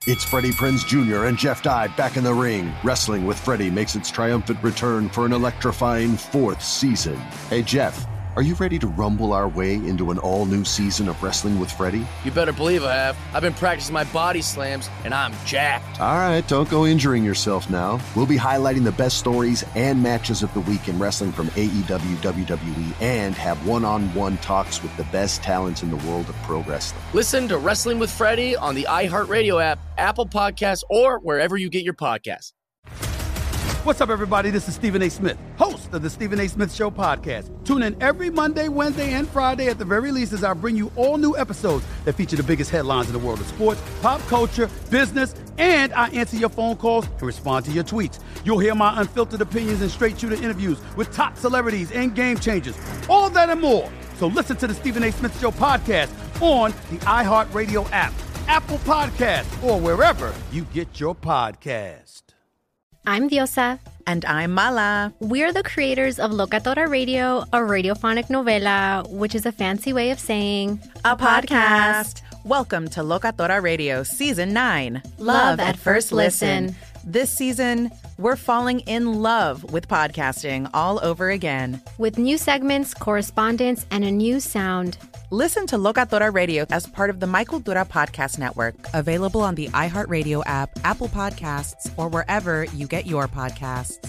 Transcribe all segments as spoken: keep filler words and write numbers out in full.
It's Freddie Prinze Junior and Jeff Dye back in the ring. Wrestling with Freddie makes its triumphant return for an electrifying fourth season. Hey, Jeff, are you ready to rumble our way into an all-new season of Wrestling with Freddie? You better believe I have. I've been practicing my body slams, and I'm jacked. All right, don't go injuring yourself now. We'll be highlighting the best stories and matches of the week in wrestling from A E W, W W E, and have one-on-one talks with the best talents in the world of pro wrestling. Listen to Wrestling with Freddie on the iHeartRadio app, Apple Podcasts, or wherever you get your podcasts. What's up, everybody? This is Stephen A. Smith, host of the Stephen A. Smith Show podcast. Tune in every Monday, Wednesday, and Friday at the very least as I bring you all new episodes that feature the biggest headlines in the world of sports, pop culture, business, and I answer your phone calls and respond to your tweets. You'll hear my unfiltered opinions and straight-shooter interviews with top celebrities and game changers. All that and more. So listen to the Stephen A. Smith Show podcast on the iHeartRadio app, Apple Podcasts, or wherever you get your podcast. I'm Diosa. And I'm Mala. We're the creators of Locatora Radio, a radiophonic novela, which is a fancy way of saying a podcast. Welcome to Locatora Radio Season nine. Love, love at first listen. listen. This season, we're falling in love with podcasting all over again. With new segments, correspondence, and a new sound. Listen to Locatora Radio as part of the My Cultura Podcast Network. Available on the iHeartRadio app, Apple Podcasts, or wherever you get your podcasts.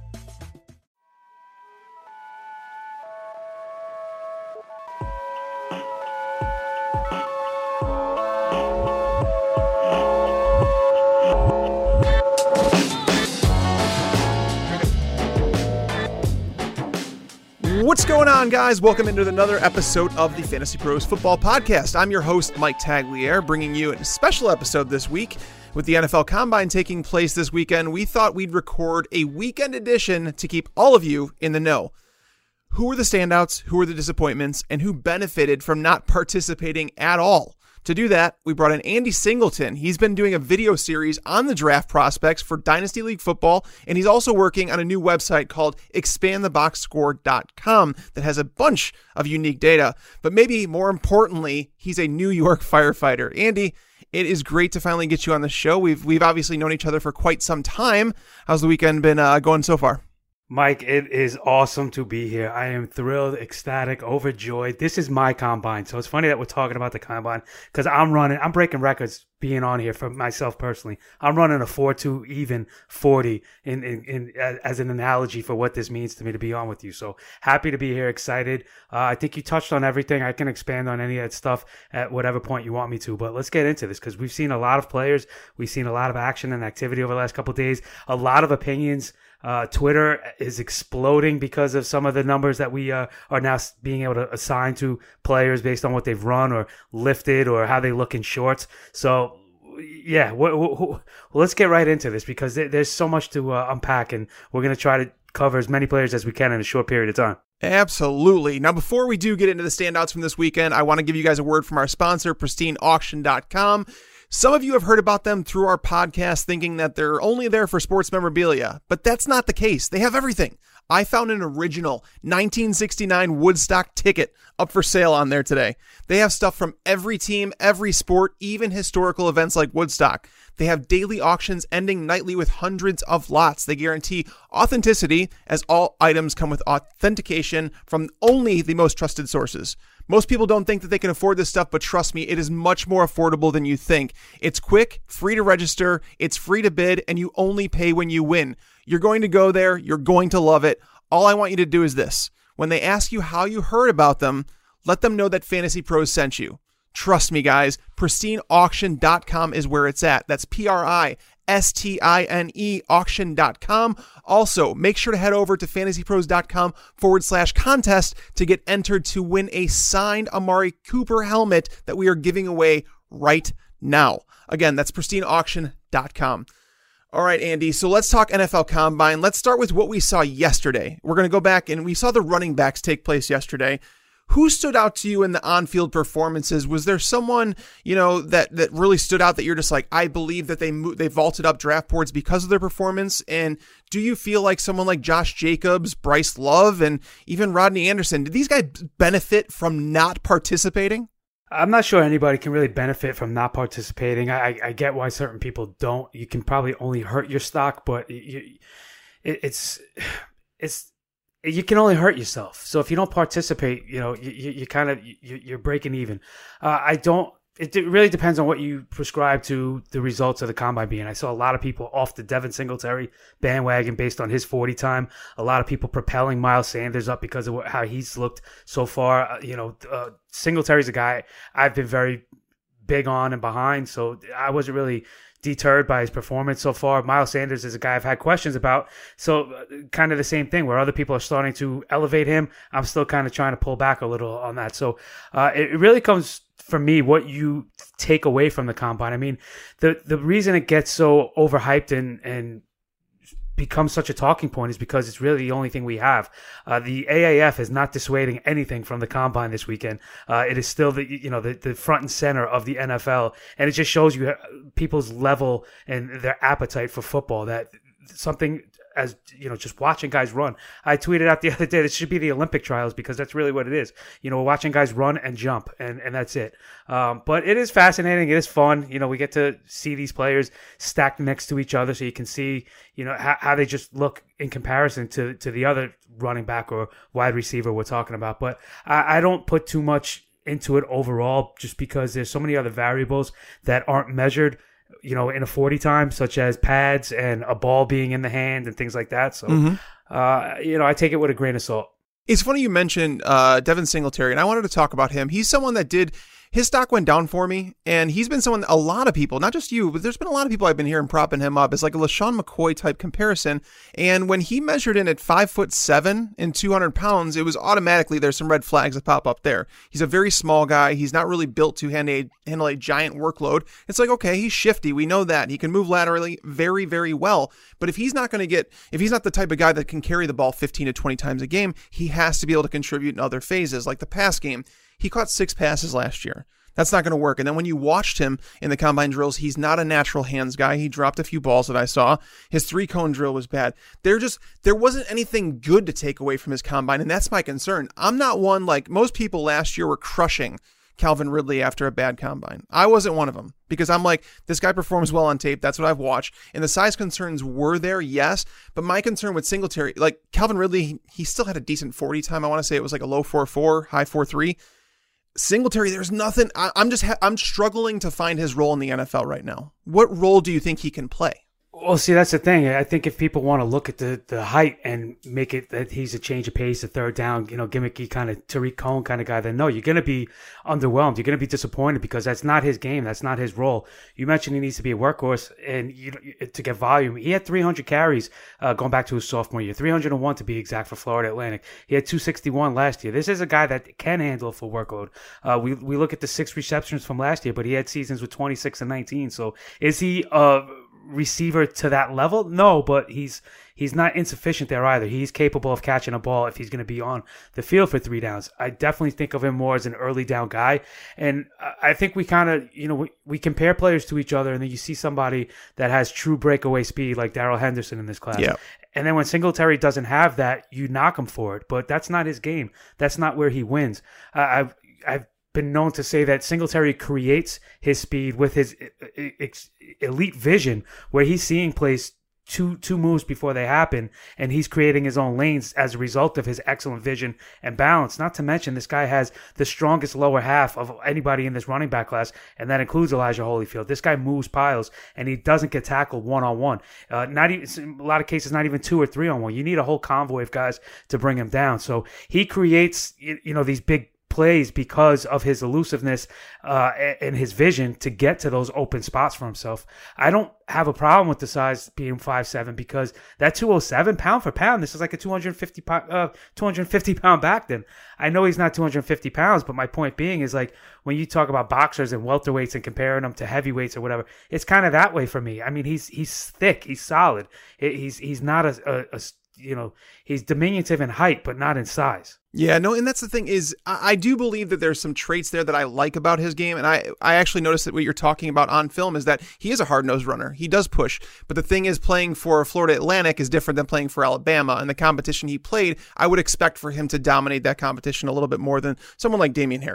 What's going on, guys? Welcome into another episode of the Fantasy Pros Football Podcast. I'm your host, Mike Tagliere, bringing you a special episode this week. With the N F L Combine taking place this weekend, we thought we'd record a weekend edition to keep all of you in the know. Who were the standouts, who were the disappointments, and who benefited from not participating at all? To do that, we brought in Andy Singleton. He's been doing a video series on the draft prospects for Dynasty League football, and he's also working on a new website called expand the box score dot com that has a bunch of unique data. But maybe more importantly, he's a New York firefighter. Andy, it is great to finally get you on the show. We've we've obviously known each other for quite some time. How's the weekend been uh, going so far? Mike, it is awesome to be here. I am thrilled, ecstatic, overjoyed. This is my combine. So it's funny that we're talking about the combine because I'm running, I'm breaking records being on here for myself personally. I'm running a four two even forty in, in, in as an analogy for what this means to me to be on with you. So happy to be here, excited. Uh, I think you touched on everything. I can expand on any of that stuff at whatever point you want me to. But let's get into this because we've seen a lot of players. We've seen a lot of action and activity over the last couple of days. A lot of opinions. Uh, Twitter is exploding because of some of the numbers that we uh, are now being able to assign to players based on what they've run or lifted or how they look in shorts. So, yeah, w- w- w- let's get right into this because th- there's so much to uh, unpack, and we're going to try to cover as many players as we can in a short period of time. Absolutely. Now, before we do get into the standouts from this weekend, I want to give you guys a word from our sponsor, pristine auction dot com. Some of you have heard about them through our podcast thinking that they're only there for sports memorabilia, but that's not the case. They have everything. I found an original nineteen sixty-nine Woodstock ticket up for sale on there today. They have stuff from every team, every sport, even historical events like Woodstock. They have daily auctions ending nightly with hundreds of lots. They guarantee authenticity as all items come with authentication from only the most trusted sources. Most people don't think that they can afford this stuff, but trust me, it is much more affordable than you think. It's quick, free to register, it's free to bid, and you only pay when you win. You're going to go there, you're going to love it. All I want you to do is this. When they ask you how you heard about them, let them know that Fantasy Pros sent you. Trust me, guys, pristine auction dot com is where it's at. That's P R I S T I N E auction dot com. Also, make sure to head over to fantasy pros dot com forward slash contest to get entered to win a signed Amari Cooper helmet that we are giving away right now. Again, that's pristine auction dot com. All right, Andy, so let's talk N F L Combine. Let's start with what we saw yesterday. We're going to go back and we saw the running backs take place yesterday. Who stood out to you in the on-field performances? Was there someone, you know, that, that really stood out that you're just like, I believe that they mo- they vaulted up draft boards because of their performance? And do you feel like someone like Josh Jacobs, Bryce Love, and even Rodney Anderson, did these guys benefit from not participating? I'm not sure anybody can really benefit from not participating. I, I get why certain people don't. You can probably only hurt your stock, but you, it, it's it's you can only hurt yourself. So if you don't participate, you know, you, you, you kind of you, you're breaking even. Uh, I don't. It really depends on what you prescribe to the results of the combine being. I saw a lot of people off the Devin Singletary bandwagon based on his forty time. A lot of people propelling Miles Sanders up because of how he's looked so far. Uh, you know, uh, Singletary's a guy I've been very big on and behind, so I wasn't really deterred by his performance so far. Miles Sanders is a guy I've had questions about. So uh, kind of the same thing where other people are starting to elevate him. I'm still kind of trying to pull back a little on that. So uh, it, it really comes for me what you take away from the combine. I mean, the the reason it gets so overhyped and and becomes such a talking point is because it's really the only thing we have. Uh, the A A F is not dissuading anything from the combine this weekend. Uh, it is still the you know the, the front and center of the N F L, and it just shows you people's level and their appetite for football. That something as you know, just watching guys run. I tweeted out the other day, this should be the Olympic trials because that's really what it is. You know, we're watching guys run and jump, and, and that's it. Um, but it is fascinating. It is fun. You know, we get to see these players stacked next to each other so you can see, you know, how, how they just look in comparison to, to the other running back or wide receiver we're talking about. But I, I don't put too much into it overall just because there's so many other variables that aren't measured, you know, in a forty time, such as pads and a ball being in the hand and things like that. So, mm-hmm. uh, you know, I take it with a grain of salt. It's funny you mentioned uh, Devin Singletary, and I wanted to talk about him. He's someone that did, his stock went down for me, and he's been someone, a lot of people, not just you, but there's been a lot of people I've been hearing propping him up as like a LaShawn McCoy type comparison. And when he measured in at five foot seven and two hundred pounds, it was automatically, there's some red flags that pop up there. He's a very small guy. He's not really built to handle a, handle a giant workload. It's like, okay, he's shifty. We know that. He can move laterally very, very well. But if he's not going to get, if he's not the type of guy that can carry the ball fifteen to twenty times a game, he has to be able to contribute in other phases, like the pass game. He caught six passes last year. That's not going to work. And then when you watched him in the combine drills, he's not a natural hands guy. He dropped a few balls that I saw. His three cone drill was bad. There just, there wasn't anything good to take away from his combine. And that's my concern. I'm not one like most people last year were crushing Calvin Ridley after a bad combine. I wasn't one of them because I'm like, this guy performs well on tape. That's what I've watched. And the size concerns were there, yes. But my concern with Singletary, like Calvin Ridley, he, he still had a decent forty time. I want to say it was like a low four four, high four three. Singletary, there's nothing. I, I'm just, ha- I'm struggling to find his role in the N F L right now. What role do you think he can play? Well, see, that's the thing. I think if people want to look at the, the height and make it that he's a change of pace, a third down, you know, gimmicky kind of Tariq Cohen kind of guy, then no, you're going to be underwhelmed. You're going to be disappointed because that's not his game. That's not his role. You mentioned he needs to be a workhorse and you to get volume. He had three hundred carries uh, going back to his sophomore year, three hundred one to be exact for Florida Atlantic. He had two sixty-one last year. This is a guy that can handle a full workload. Uh, we we look at the six receptions from last year, but he had seasons with twenty-six and nineteen. So is he uh receiver to that level? No, but he's he's not insufficient there either. He's capable of catching a ball if he's going to be on the field for three downs. I definitely think of him more as an early down guy. And I think we kind of, you know, we, we compare players to each other and then you see somebody that has true breakaway speed like Darrell Henderson in this class. Yeah. And then when Singletary doesn't have that, you knock him for it. But that's not his game. That's not where he wins. Uh, I've I've been known to say that Singletary creates his speed with his elite vision where he's seeing plays two two moves before they happen and he's creating his own lanes as a result of his excellent vision and balance. Not to mention this guy has the strongest lower half of anybody in this running back class, and that includes Elijah Holyfield. This guy moves piles and he doesn't get tackled one-on-one. Uh, not even, in a lot of cases, not even two or three on one. You need a whole convoy of guys to bring him down. So he creates, you know, these big plays because of his elusiveness uh, and his vision to get to those open spots for himself. I don't have a problem with the size being five seven because that two oh seven pound for pound, this is like a two hundred fifty pound, uh, two hundred fifty pound back then. I know he's not two hundred fifty pounds, but my point being is like when you talk about boxers and welterweights and comparing them to heavyweights or whatever, it's kind of that way for me. I mean, he's he's thick, he's solid. He's he's not a, a, a you know, he's diminutive in height, but not in size. Yeah, no, and that's the thing is I, I do believe that there's some traits there that I like about his game. And I, I actually noticed that what you're talking about on film is that he is a hard-nosed runner. He does push. But the thing is playing for Florida Atlantic is different than playing for Alabama. And the competition he played, I would expect for him to dominate that competition a little bit more than someone like Damian Harris.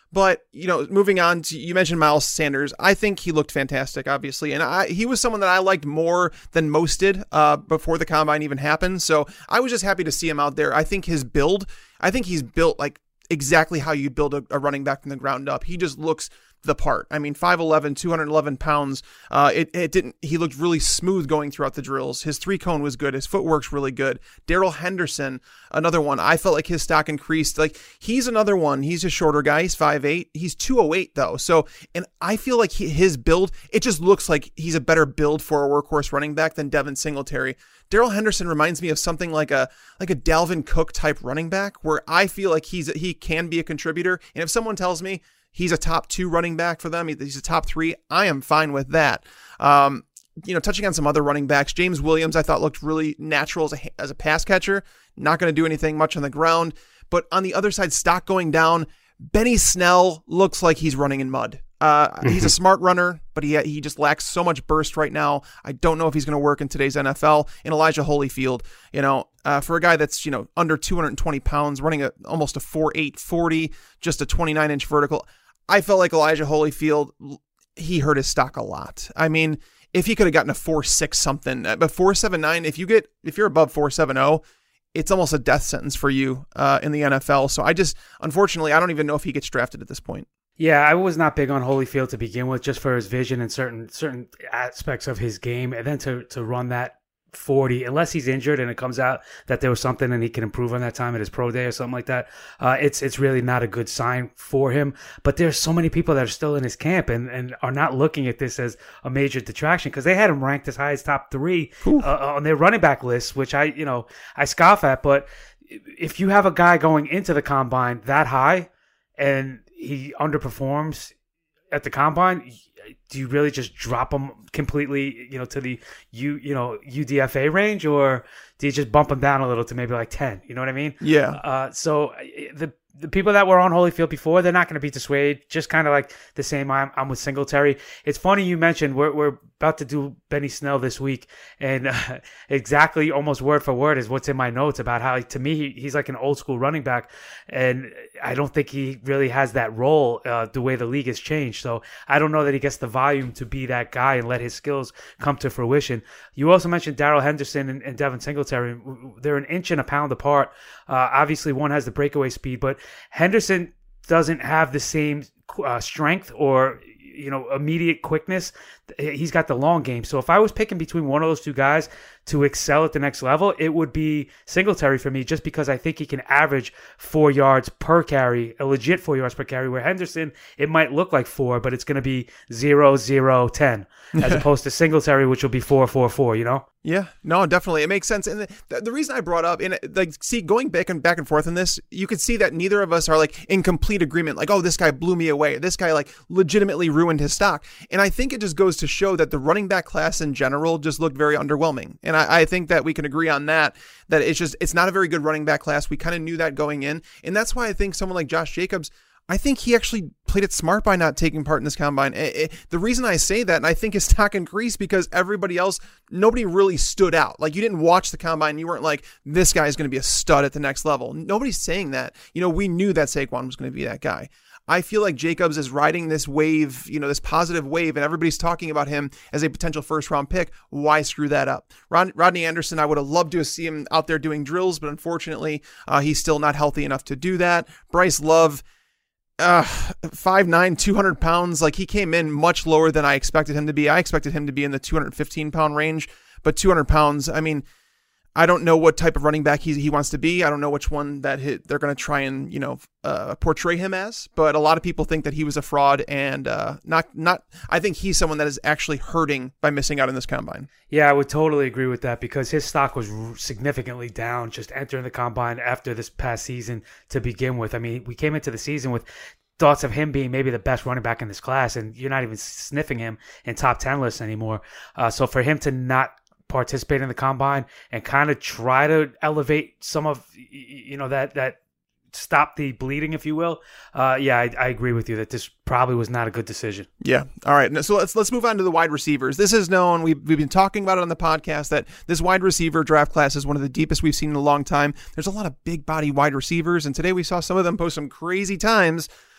But, you know, moving on to, you mentioned Miles Sanders. I think he looked fantastic, obviously. And I, he was someone that I liked more than most did uh, before the combine even happened. So I was just happy to see him out there. I think his build, I think he's built like exactly how you build a, a running back from the ground up. He just looks the part. I mean, five eleven, two hundred eleven pounds. Uh, it, it didn't, he looked really smooth going throughout the drills. His three cone was good. His footwork's really good. Darrell Henderson, another one. I felt like his stock increased. Like he's another one. He's a shorter guy. He's five eight. He's two oh eight though. So, and I feel like he, his build, it just looks like he's a better build for a workhorse running back than Devin Singletary. Darrell Henderson reminds me of something like a, like a Dalvin Cook type running back where I feel like he's, he can be a contributor. And if someone tells me he's a top two running back for them, he's a top three, I am fine with that. Um, you know, touching on some other running backs, James Williams, I thought looked really natural as a, as a pass catcher, not going to do anything much on the ground. But on the other side, stock going down, Benny Snell looks like he's running in mud. Uh, he's a smart runner, but he he just lacks so much burst right now. I don't know if he's going to work in today's N F L. And Elijah Holyfield, you know, uh, for a guy that's, you know, under two hundred twenty pounds, running a almost a four eight forty, just a twenty-nine inch vertical, I felt like Elijah Holyfield, he hurt his stock a lot. I mean, if he could have gotten a four six something, but four seven nine, if you get, if you're above four seventy, it's almost a death sentence for you uh, in the N F L. So I just, unfortunately, I don't even know if he gets drafted at this point. Yeah, I was not big on Holyfield to begin with, just for his vision and certain certain aspects of his game, and then to to run that forty, unless he's injured and it comes out that there was something and he can improve on that time at his pro day or something like that, uh, it's it's really not a good sign for him. But there's so many people that are still in his camp and, and are not looking at this as a major detraction, because they had him ranked as high as top three uh, on their running back list, which I you know I scoff at. But if you have a guy going into the combine that high and he underperforms at the combine, do you really just drop him completely, you know, to the U, you know, U D F A range, or do you just bump him down a little to maybe like ten? You know what I mean? Yeah. Uh, so the the people that were on Holyfield before, they're not going to be dissuaded. Just kind of like the same I'm, I'm with Singletary. It's funny you mentioned we're we're about to do Benny Snell this week, and uh, exactly almost word for word is what's in my notes about how, to me, he, he's like an old school running back, and I don't think he really has that role uh, the way the league has changed. So I don't know that he gets the volume to be that guy and let his skills come to fruition. You also mentioned Darrell Henderson and, and Devin Singletary. They're an inch and a pound apart. Uh, obviously, one has the breakaway speed, but Henderson doesn't have the same uh, strength or, you know, immediate quickness. He's got the long game. So if I was picking between one of those two guys to excel at the next level, it would be Singletary for me, just because I think he can average four yards per carry, a legit four yards per carry, where Henderson, it might look like four, but it's going to be zero, zero, ten, as opposed to Singletary, which will be four, four, four, you know? Yeah, no, definitely. It makes sense. And the, the reason I brought up, and like, see, going back and back and forth in this, you could see that neither of us are like in complete agreement. Like, oh, this guy blew me away. This guy like legitimately ruined his stock. And I think it just goes to show that the running back class in general just looked very underwhelming. And I, I think that we can agree on that, that it's just, it's not a very good running back class. We kind of knew that going in. And that's why I think someone like Josh Jacobs, I think he actually played it smart by not taking part in this combine. It, it, the reason I say that, and I think his stock increased, because everybody else, nobody really stood out. Like, you didn't watch the combine. You weren't like, this guy is going to be a stud at the next level. Nobody's saying that. You know, we knew that Saquon was going to be that guy. I feel like Jacobs is riding this wave, you know, this positive wave, and everybody's talking about him as a potential first round pick. Why screw that up? Rod, Rodney Anderson, I would have loved to see him out there doing drills, but unfortunately, uh, he's still not healthy enough to do that. Bryce Love, Uh, five nine, two hundred pounds. Like, he came in much lower than I expected him to be. I expected him to be in the two hundred fifteen pound range, but two hundred pounds, I mean, I don't know what type of running back he, he wants to be. I don't know which one that he, they're going to try and, you know, uh, portray him as, but a lot of people think that he was a fraud, and uh, not, not, I think he's someone that is actually hurting by missing out in this combine. Yeah, I would totally agree with that, because his stock was significantly down just entering the combine after this past season to begin with. I mean, we came into the season with thoughts of him being maybe the best running back in this class, and you're not even sniffing him in top ten lists anymore. Uh, so for him to not participate in the combine and kind of try to elevate some of, you know, that, that stop the bleeding, if you will. Uh, yeah, I, I agree with you that this probably was not a good decision. Yeah. All right. So let's, let's move on to the wide receivers. This is known. We've, we've been talking about it on the podcast that this wide receiver draft class is one of the deepest we've seen in a long time. There's a lot of big body wide receivers, and today we saw some of them post some crazy times.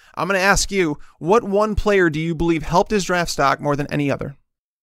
I'm going to ask you, what one player do you believe helped his draft stock more than any other?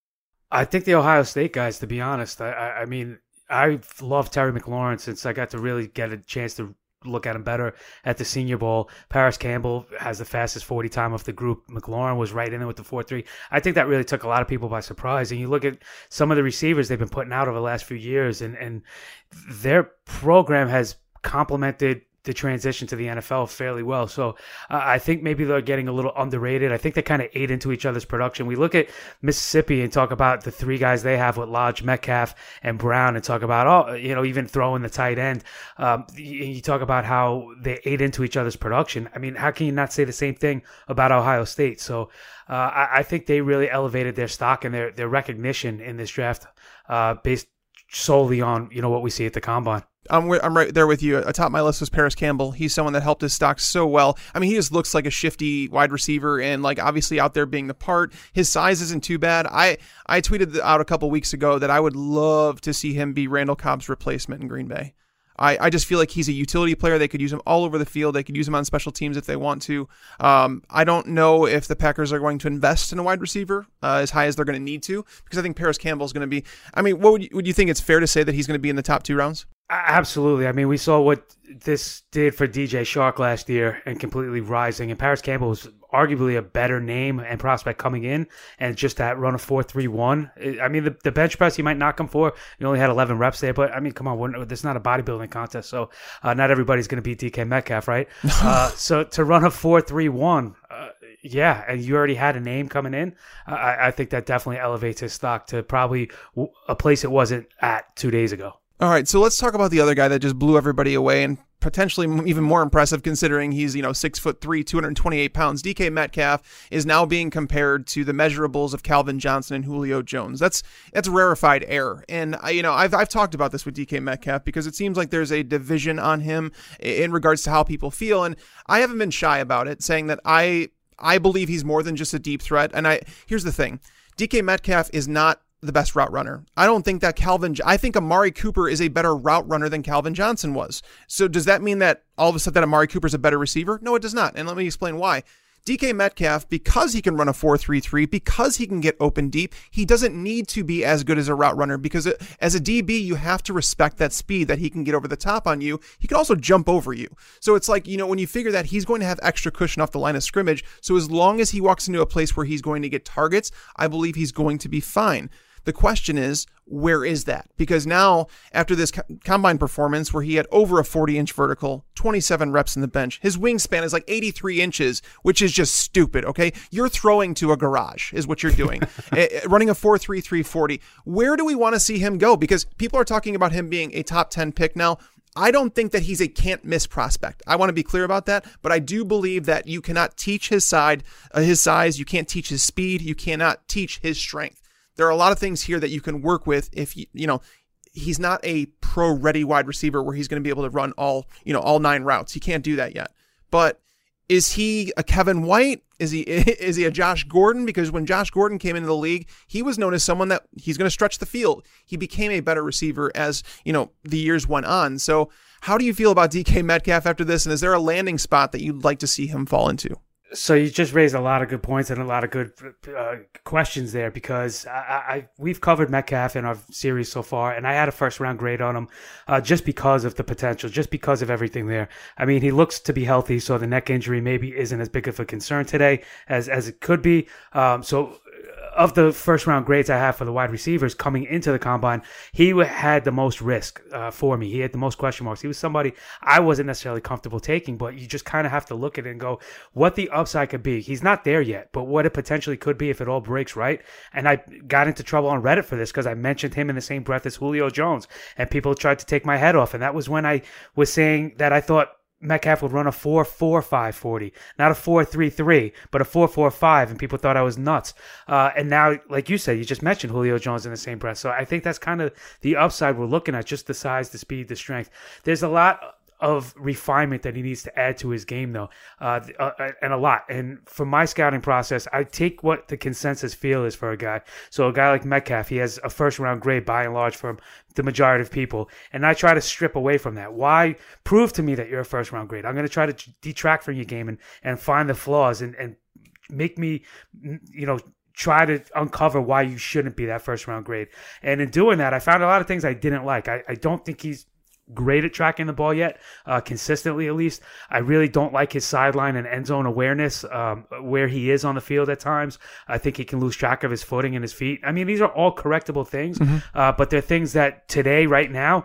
I think the Ohio State guys, to be honest. I, I, I mean, I've loved Terry McLaurin since I got to really get a chance to look at him better at the Senior Bowl. Paris Campbell has the fastest forty time of the group. McLaurin was right in there with the four three. I think that really took a lot of people by surprise. And you look at some of the receivers they've been putting out over the last few years, and, and their program has complemented the transition to the N F L fairly well. So uh, I think maybe they're getting a little underrated. I think they kind of ate into each other's production. We look at Mississippi and talk about the three guys they have with Lodge, Metcalf, and Brown, and talk about, oh, you know, even throwing the tight end. Um, you, you talk about how they ate into each other's production. I mean, how can you not say the same thing about Ohio State? So uh, I, I think they really elevated their stock and their, their recognition in this draft uh, based solely on, you know, what we see at the Combine. I'm, I'm right there with you. Atop my list was Paris Campbell. He's someone that helped his stock so well. I mean, he just looks like a shifty wide receiver and like obviously out there being the part. His size isn't too bad. I, I tweeted out a couple weeks ago that I would love to see him be Randall Cobb's replacement in Green Bay. I, I just feel like he's a utility player. They could use him all over the field. They could use him on special teams if they want to. Um, I don't know if the Packers are going to invest in a wide receiver uh, as high as they're going to need to, because I think Paris Campbell is going to be, I mean, what would you, would you think it's fair to say that he's going to be in the top two rounds? Absolutely. I mean, we saw what this did for D J Shark last year and completely rising. And Paris Campbell was arguably a better name and prospect coming in, and just that run of four three one. I mean, the, the bench press, you might knock him for. You only had eleven reps there, but I mean, come on, this is not a bodybuilding contest, so uh, not everybody's going to beat D K Metcalf, right? uh, so to run a four three one, uh, yeah, and you already had a name coming in, uh, I, I think that definitely elevates his stock to probably a place it wasn't at two days ago. All right, so let's talk about the other guy that just blew everybody away and potentially even more impressive considering he's, you know, six foot three, two hundred twenty-eight pounds. D K Metcalf is now being compared to the measurables of Calvin Johnson and Julio Jones. That's that's rarefied air. And, you know, I've, I've talked about this with D K Metcalf because it seems like there's a division on him in regards to how people feel. And I haven't been shy about it, saying that I I believe he's more than just a deep threat. And I here's the thing. D K Metcalf is not the best route runner. I don't think that Calvin, I think Amari Cooper is a better route runner than Calvin Johnson was. So does that mean that all of a sudden that Amari Cooper is a better receiver? No, it does not. And let me explain why. D K Metcalf, because he can run a four three three, because he can get open deep, he doesn't need to be as good as a route runner, because as a D B, you have to respect that speed that he can get over the top on you. He can also jump over you. So it's like, you know, when you figure that he's going to have extra cushion off the line of scrimmage, so as long as he walks into a place where he's going to get targets, I believe he's going to be fine. The question is, where is that? Because now, after this combine performance where he had over a forty-inch vertical, twenty-seven reps in the bench, his wingspan is like eighty-three inches, which is just stupid, okay? You're throwing to a garage is what you're doing. Running a four three three forty. Where do we want to see him go? Because people are talking about him being a top ten pick now. I don't think that he's a can't-miss prospect. I want to be clear about that, but I do believe that you cannot teach his side, uh, his size, you can't teach his speed, you cannot teach his strength. There are a lot of things here that you can work with if you, you know, he's not a pro ready wide receiver where he's going to be able to run all, you know, all nine routes. He can't do that yet. But is he a Kevin White? Is he, is he a Josh Gordon? Because when Josh Gordon came into the league, he was known as someone that he's going to stretch the field. He became a better receiver as, you know, the years went on. So how do you feel about D K Metcalf after this? And is there a landing spot that you'd like to see him fall into? So you just raised a lot of good points and a lot of good uh, questions there, because I, I we've covered Metcalf in our series so far, and I had a first round grade on him uh, just because of the potential, just because of everything there. I mean, he looks to be healthy, so the neck injury maybe isn't as big of a concern today as as it could be. Um, so. Of the first round grades I have for the wide receivers coming into the combine, he had the most risk uh, for me. He had the most question marks. He was somebody I wasn't necessarily comfortable taking, but you just kind of have to look at it and go, what the upside could be. He's not there yet, but what it potentially could be if it all breaks right. And I got into trouble on Reddit for this because I mentioned him in the same breath as Julio Jones, and people tried to take my head off. And that was when I was saying that I thought Metcalf would run a four four five forty, not a four three three, but a four four five, and people thought I was nuts. Uh, and now, like you said, you just mentioned Julio Jones in the same breath. So I think that's kind of the upside we're looking at, just the size, the speed, the strength. There's a lot of refinement that he needs to add to his game, though, uh, uh, and a lot. And for my scouting process, I take what the consensus feel is for a guy. So a guy like Metcalf, he has a first-round grade by and large from the majority of people, and I try to strip away from that. Why? Prove to me that you're a first-round grade. I'm going to try to detract from your game and, and find the flaws and, and make me, you know, try to uncover why you shouldn't be that first-round grade. And in doing that, I found a lot of things I didn't like. I, I don't think he's great at tracking the ball yet, uh, consistently at least. I really don't like his sideline and end zone awareness, um, where he is on the field at times. I think he can lose track of his footing and his feet. I mean, these are all correctable things, mm-hmm. uh, but they're things that today, right now,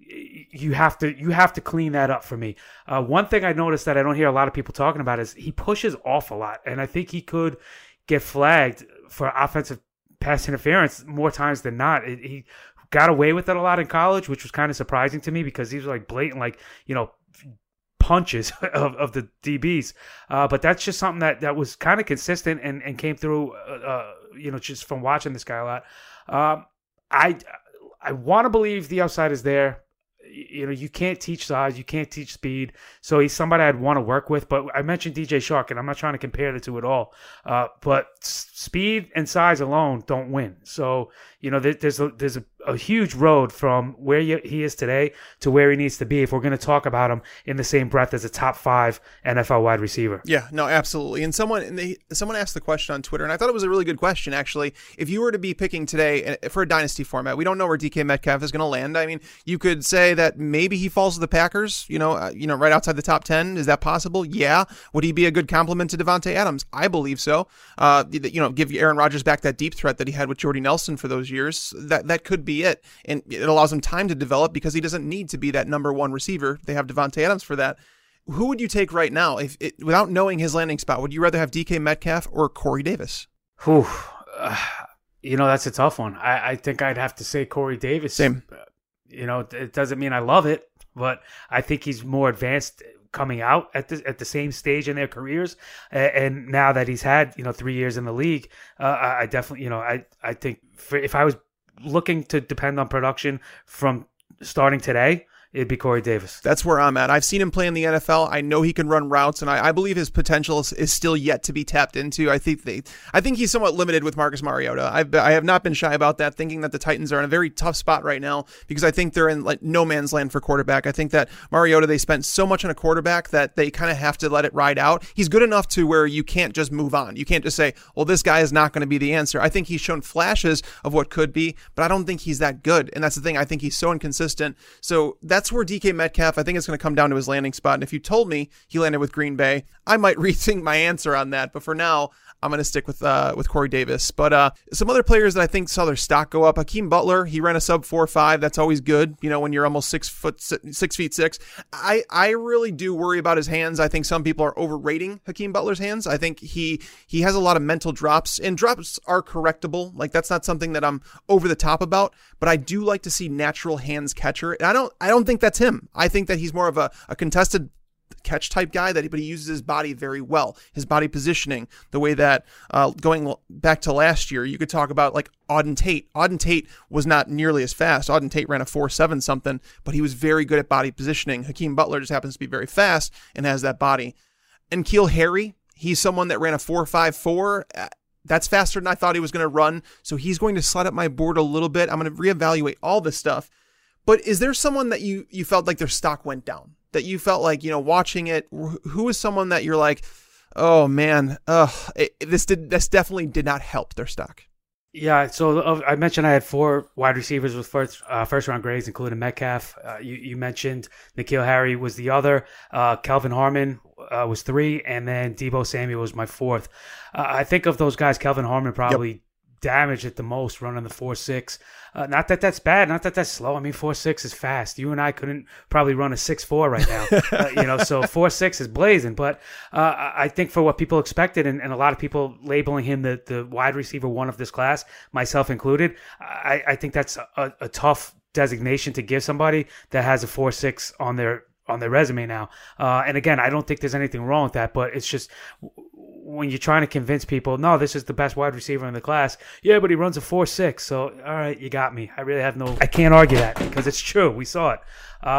you have to you have to clean that up for me. Uh, one thing I noticed that I don't hear a lot of people talking about is he pushes off a lot, and I think he could get flagged for offensive pass interference more times than not. It, he got away with it a lot in college, which was kind of surprising to me because these were like blatant, like, you know, punches of, of the D Bs. Uh, but that's just something that, that was kind of consistent and, and came through, uh, you know, just from watching this guy a lot. Um, I, I want to believe the upside is there. You know, you can't teach size, you can't teach speed. So he's somebody I'd want to work with. But I mentioned D J Shark, and I'm not trying to compare the two at all. Uh, but s- speed and size alone don't win. So, you know, there, there's a, there's a, a huge road from where you, he is today to where he needs to be if we're going to talk about him in the same breath as a top five N F L wide receiver. Yeah, no, absolutely. And someone and they, someone asked the question on Twitter, and I thought it was a really good question, actually. If you were to be picking today for a dynasty format, we don't know where D K Metcalf is going to land. I mean, you could say that maybe he falls to the Packers, you know, uh, you know, right outside the top ten. Is that possible? Yeah. Would he be a good complement to Devontae Adams? I believe so. Uh, you know, give Aaron Rodgers back that deep threat that he had with Jordy Nelson for those years. That that could be it. And it allows him time to develop because he doesn't need to be that number one receiver. They have Devontae Adams for that. Who would you take right now if it, without knowing his landing spot? Would you rather have D K Metcalf or Corey Davis? Whew. Uh, you know, that's a tough one. I, I think I'd have to say Corey Davis. Same. You know, it doesn't mean I love it, but I think he's more advanced coming out at the at the same stage in their careers, and now that he's had, you know, three years in the league, uh, I, I definitely, you know, I I think for, if I was looking to depend on production from starting today, it'd be Corey Davis. That's where I'm at. I've seen him play in the N F L. I know he can run routes, and I, I believe his potential is, is still yet to be tapped into. I think they, I think he's somewhat limited with Marcus Mariota. I've, I have not been shy about that, thinking that the Titans are in a very tough spot right now because I think they're in like no man's land for quarterback. I think that Mariota, they spent so much on a quarterback that they kind of have to let it ride out. He's good enough to where you can't just move on. You can't just say, well, this guy is not going to be the answer. I think he's shown flashes of what could be, but I don't think he's that good. And that's the thing. I think he's so inconsistent. So that's where D K Metcalf, I think it's going to come down to his landing spot. And if you told me he landed with Green Bay, I might rethink my answer on that. But for now, I'm going to stick with uh, with Corey Davis. But uh, some other players that I think saw their stock go up. Hakeem Butler, he ran a sub four five. That's always good. You know, when you're almost six foot six feet six. I I really do worry about his hands. I think some people are overrating Hakeem Butler's hands. I think he he has a lot of mental drops, and drops are correctable. Like that's not something that I'm over the top about. But I do like to see natural hands catcher. And I don't I don't think that's him. I think that he's more of a, a contested catch type guy, that but he uses his body very well, his body positioning, the way that uh, going back to last year, you could talk about like Auden Tate. Auden Tate was not nearly as fast. Auden Tate ran a four seven something, but he was very good at body positioning. Hakeem Butler just happens to be very fast and has that body. And N'Keal Harry, he's someone that ran a four five four. That's faster than I thought he was going to run, so he's going to slide up my board a little bit. I'm going to reevaluate all this stuff. But is there someone that you you felt like their stock went down? That you felt like, you know, watching it, who is someone that you're like, oh man, uh, this did this definitely did not help their stock? Yeah, so uh, I mentioned I had four wide receivers with first uh, first round grades, including Metcalf. Uh, you, you mentioned N'Keal Harry was the other. Uh, Kelvin Harmon uh, was three, and then Deebo Samuel was my fourth. Uh, I think of those guys, Kelvin Harmon probably yep. damaged it the most, running the four six. Uh, not that that's bad, not that that's slow. I mean, four six is fast. You and I couldn't probably run a six four right now, uh, you know. So four six is blazing. But uh, I think for what people expected, and, and a lot of people labeling him the, the wide receiver one of this class, myself included, I, I think that's a, a tough designation to give somebody that has a four six on their on their resume now. Uh, and again, I don't think there's anything wrong with that, but it's just when you're trying to convince people, no, this is the best wide receiver in the class. Yeah, but he runs a four six. So, all right, you got me. I really have no, I can't argue that because it's true. We saw it. Um,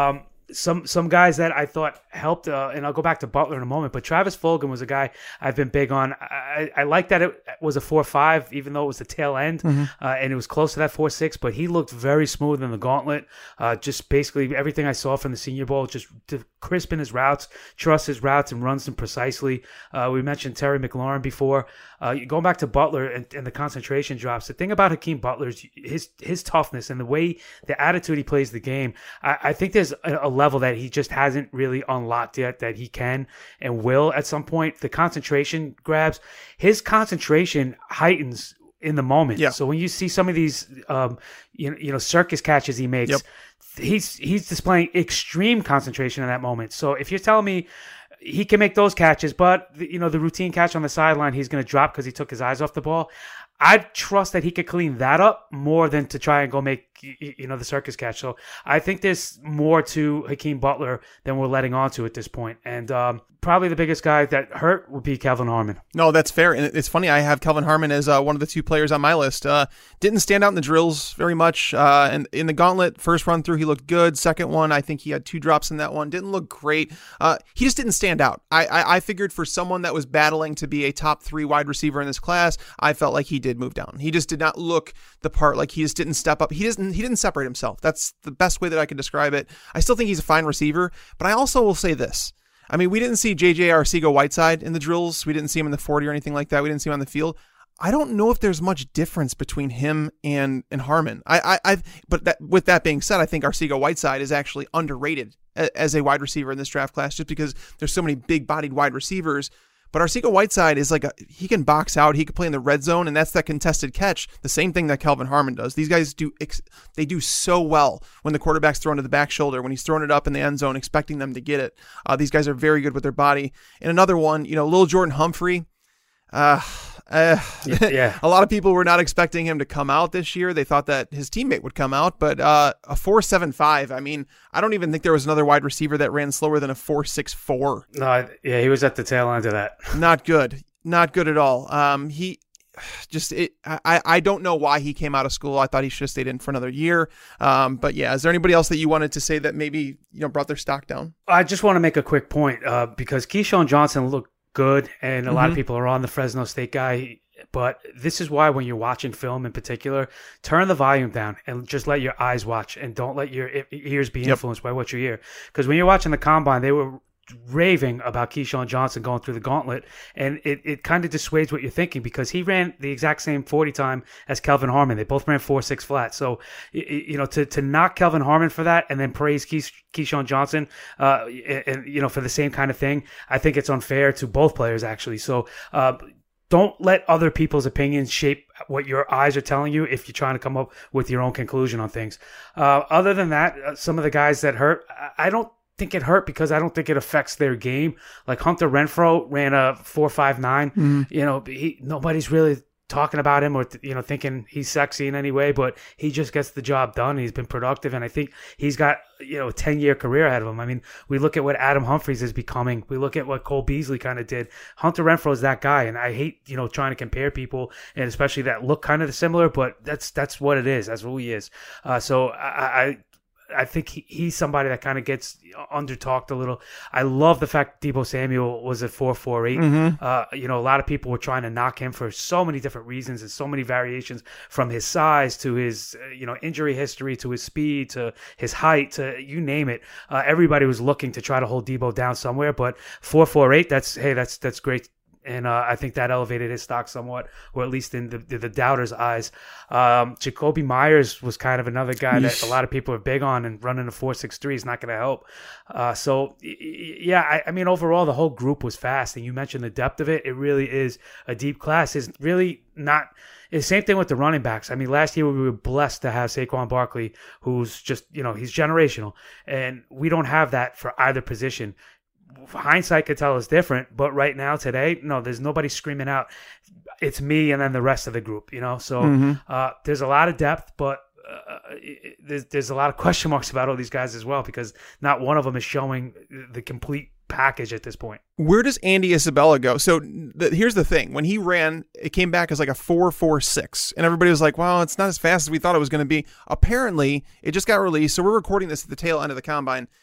some some guys that I thought helped, uh, and I'll go back to Butler in a moment, but Travis Fulgham was a guy I've been big on. I, I like that it was a four five, even though it was the tail end, mm-hmm. uh, and it was close to that four six, but he looked very smooth in the gauntlet. Uh, just basically everything I saw from the Senior Bowl, just to crisp in his routes, trust his routes, and runs them precisely. Uh, we mentioned Terry McLaurin before. Uh, going back to Butler and, and the concentration drops, the thing about Hakeem Butler is his his toughness and the way, the attitude he plays the game. I, I think there's a, a level that he just hasn't really unlocked yet that he can and will at some point. The concentration grabs, his concentration heightens in the moment. Yeah. So when you see some of these, um, you know, you know, circus catches he makes, yep. he's he's displaying extreme concentration in that moment. So if you're telling me he can make those catches, but you know, the routine catch on the sideline, he's going to drop because he took his eyes off the ball, I trust that he could clean that up more than to try and go make, you know, the circus catch. So I think there's more to Hakeem Butler than we're letting on to at this point. And um, probably the biggest guy that hurt would be Kelvin Harmon. No, that's fair. And it's funny, I have Kelvin Harmon as uh, one of the two players on my list. Uh, didn't stand out in the drills very much. Uh, and in the gauntlet, first run through, he looked good. Second one, I think he had two drops in that one. Didn't look great. Uh, he just didn't stand out. I, I, I figured for someone that was battling to be a top three wide receiver in this class, I felt like he did move down. He just did not look the part. Like he just didn't step up. He doesn't. He didn't separate himself. That's the best way that I can describe it. I still think he's a fine receiver, but I also will say this. I mean, we didn't see J J Arcega-Whiteside in the drills. We didn't see him in the forty or anything like that. We didn't see him on the field. I don't know if there's much difference between him and and Harmon. I, I, I've, but that, with that being said, I think Arcega-Whiteside is actually underrated as a wide receiver in this draft class, just because there's so many big-bodied wide receivers. But Arcega-Whiteside is like a, he can box out, he can play in the red zone, and that's that contested catch. The same thing that Kelvin Harmon does. These guys do, they do so well when the quarterback's thrown to the back shoulder, when he's throwing it up in the end zone, expecting them to get it. Uh, these guys are very good with their body. And another one, you know, Lil Jordan Humphrey. Uh, uh, yeah. A lot of people were not expecting him to come out this year. They thought that his teammate would come out, but uh, a four seven five. I mean, I don't even think there was another wide receiver that ran slower than a four six four. No, yeah, he was at the tail end of that. Not good. Not good at all. Um, he just, it, I, I don't know why he came out of school. I thought he should have stayed in for another year. Um, but yeah, is there anybody else that you wanted to say that maybe, you know, brought their stock down? I just want to make a quick point uh, because Keyshawn Johnson looked good, and a mm-hmm. lot of people are on the Fresno State guy, but this is why when you're watching film in particular, turn the volume down and just let your eyes watch, and don't let your ears be influenced yep. by what you hear. Because when you're watching the combine, they were raving about Keyshawn Johnson going through the gauntlet, and it, it kind of dissuades what you're thinking, because he ran the exact same forty time as Kelvin Harmon. They both ran four six flat. So, you know, to, to knock Kelvin Harmon for that and then praise Keys, Keyshawn Johnson, uh, and, you know, for the same kind of thing, I think it's unfair to both players, actually. So, uh, don't let other people's opinions shape what your eyes are telling you if you're trying to come up with your own conclusion on things. Uh, other than that, uh, some of the guys that hurt, I don't think it hurt because I don't think it affects their game. Like Hunter Renfrow ran a four five nine. Mm-hmm. You know, he, nobody's really talking about him or, you know, thinking he's sexy in any way, but he just gets the job done. He's been productive, and I think he's got, you know, a ten-year career ahead of him. I mean, we look at what Adam Humphries is becoming. We look at what Cole Beasley kind of did. Hunter Renfrow is that guy, and I hate, you know, trying to compare people, and especially that look kind of similar, but that's that's what it is. That's who he is. Uh, so I, I I think he, he's somebody that kind of gets under-talked a little. I love the fact Deebo Samuel was at four four eight. Mm-hmm. Uh, you know, a lot of people were trying to knock him for so many different reasons and so many variations, from his size to his, uh, you know, injury history to his speed to his height to you name it. Uh, everybody was looking to try to hold Deebo down somewhere, but four four eight, that's, hey, that's that's great. And uh, I think that elevated his stock somewhat, or at least in the, the, the doubters' eyes. Um, Jacoby Myers was kind of another guy that a lot of people are big on, and running a four six three is not going to help. Uh, so, yeah, I, I mean, overall, the whole group was fast. And you mentioned the depth of it. It really is a deep class. It's really not – it's the same thing with the running backs. I mean, last year we were blessed to have Saquon Barkley, who's just, you know, he's generational. And we don't have that for either position. Hindsight could tell us different, but right now, today, no, there's nobody screaming out, it's me and then the rest of the group, you know? So mm-hmm. uh, there's a lot of depth, but uh, it, there's, there's a lot of question marks about all these guys as well, because not one of them is showing the complete package at this point. Where does Andy Isabella go? So the, here's the thing. When he ran, it came back as like a four four six, and everybody was like, well, it's not as fast as we thought it was going to be. Apparently, it just got released, so we're recording this at the tail end of the combine.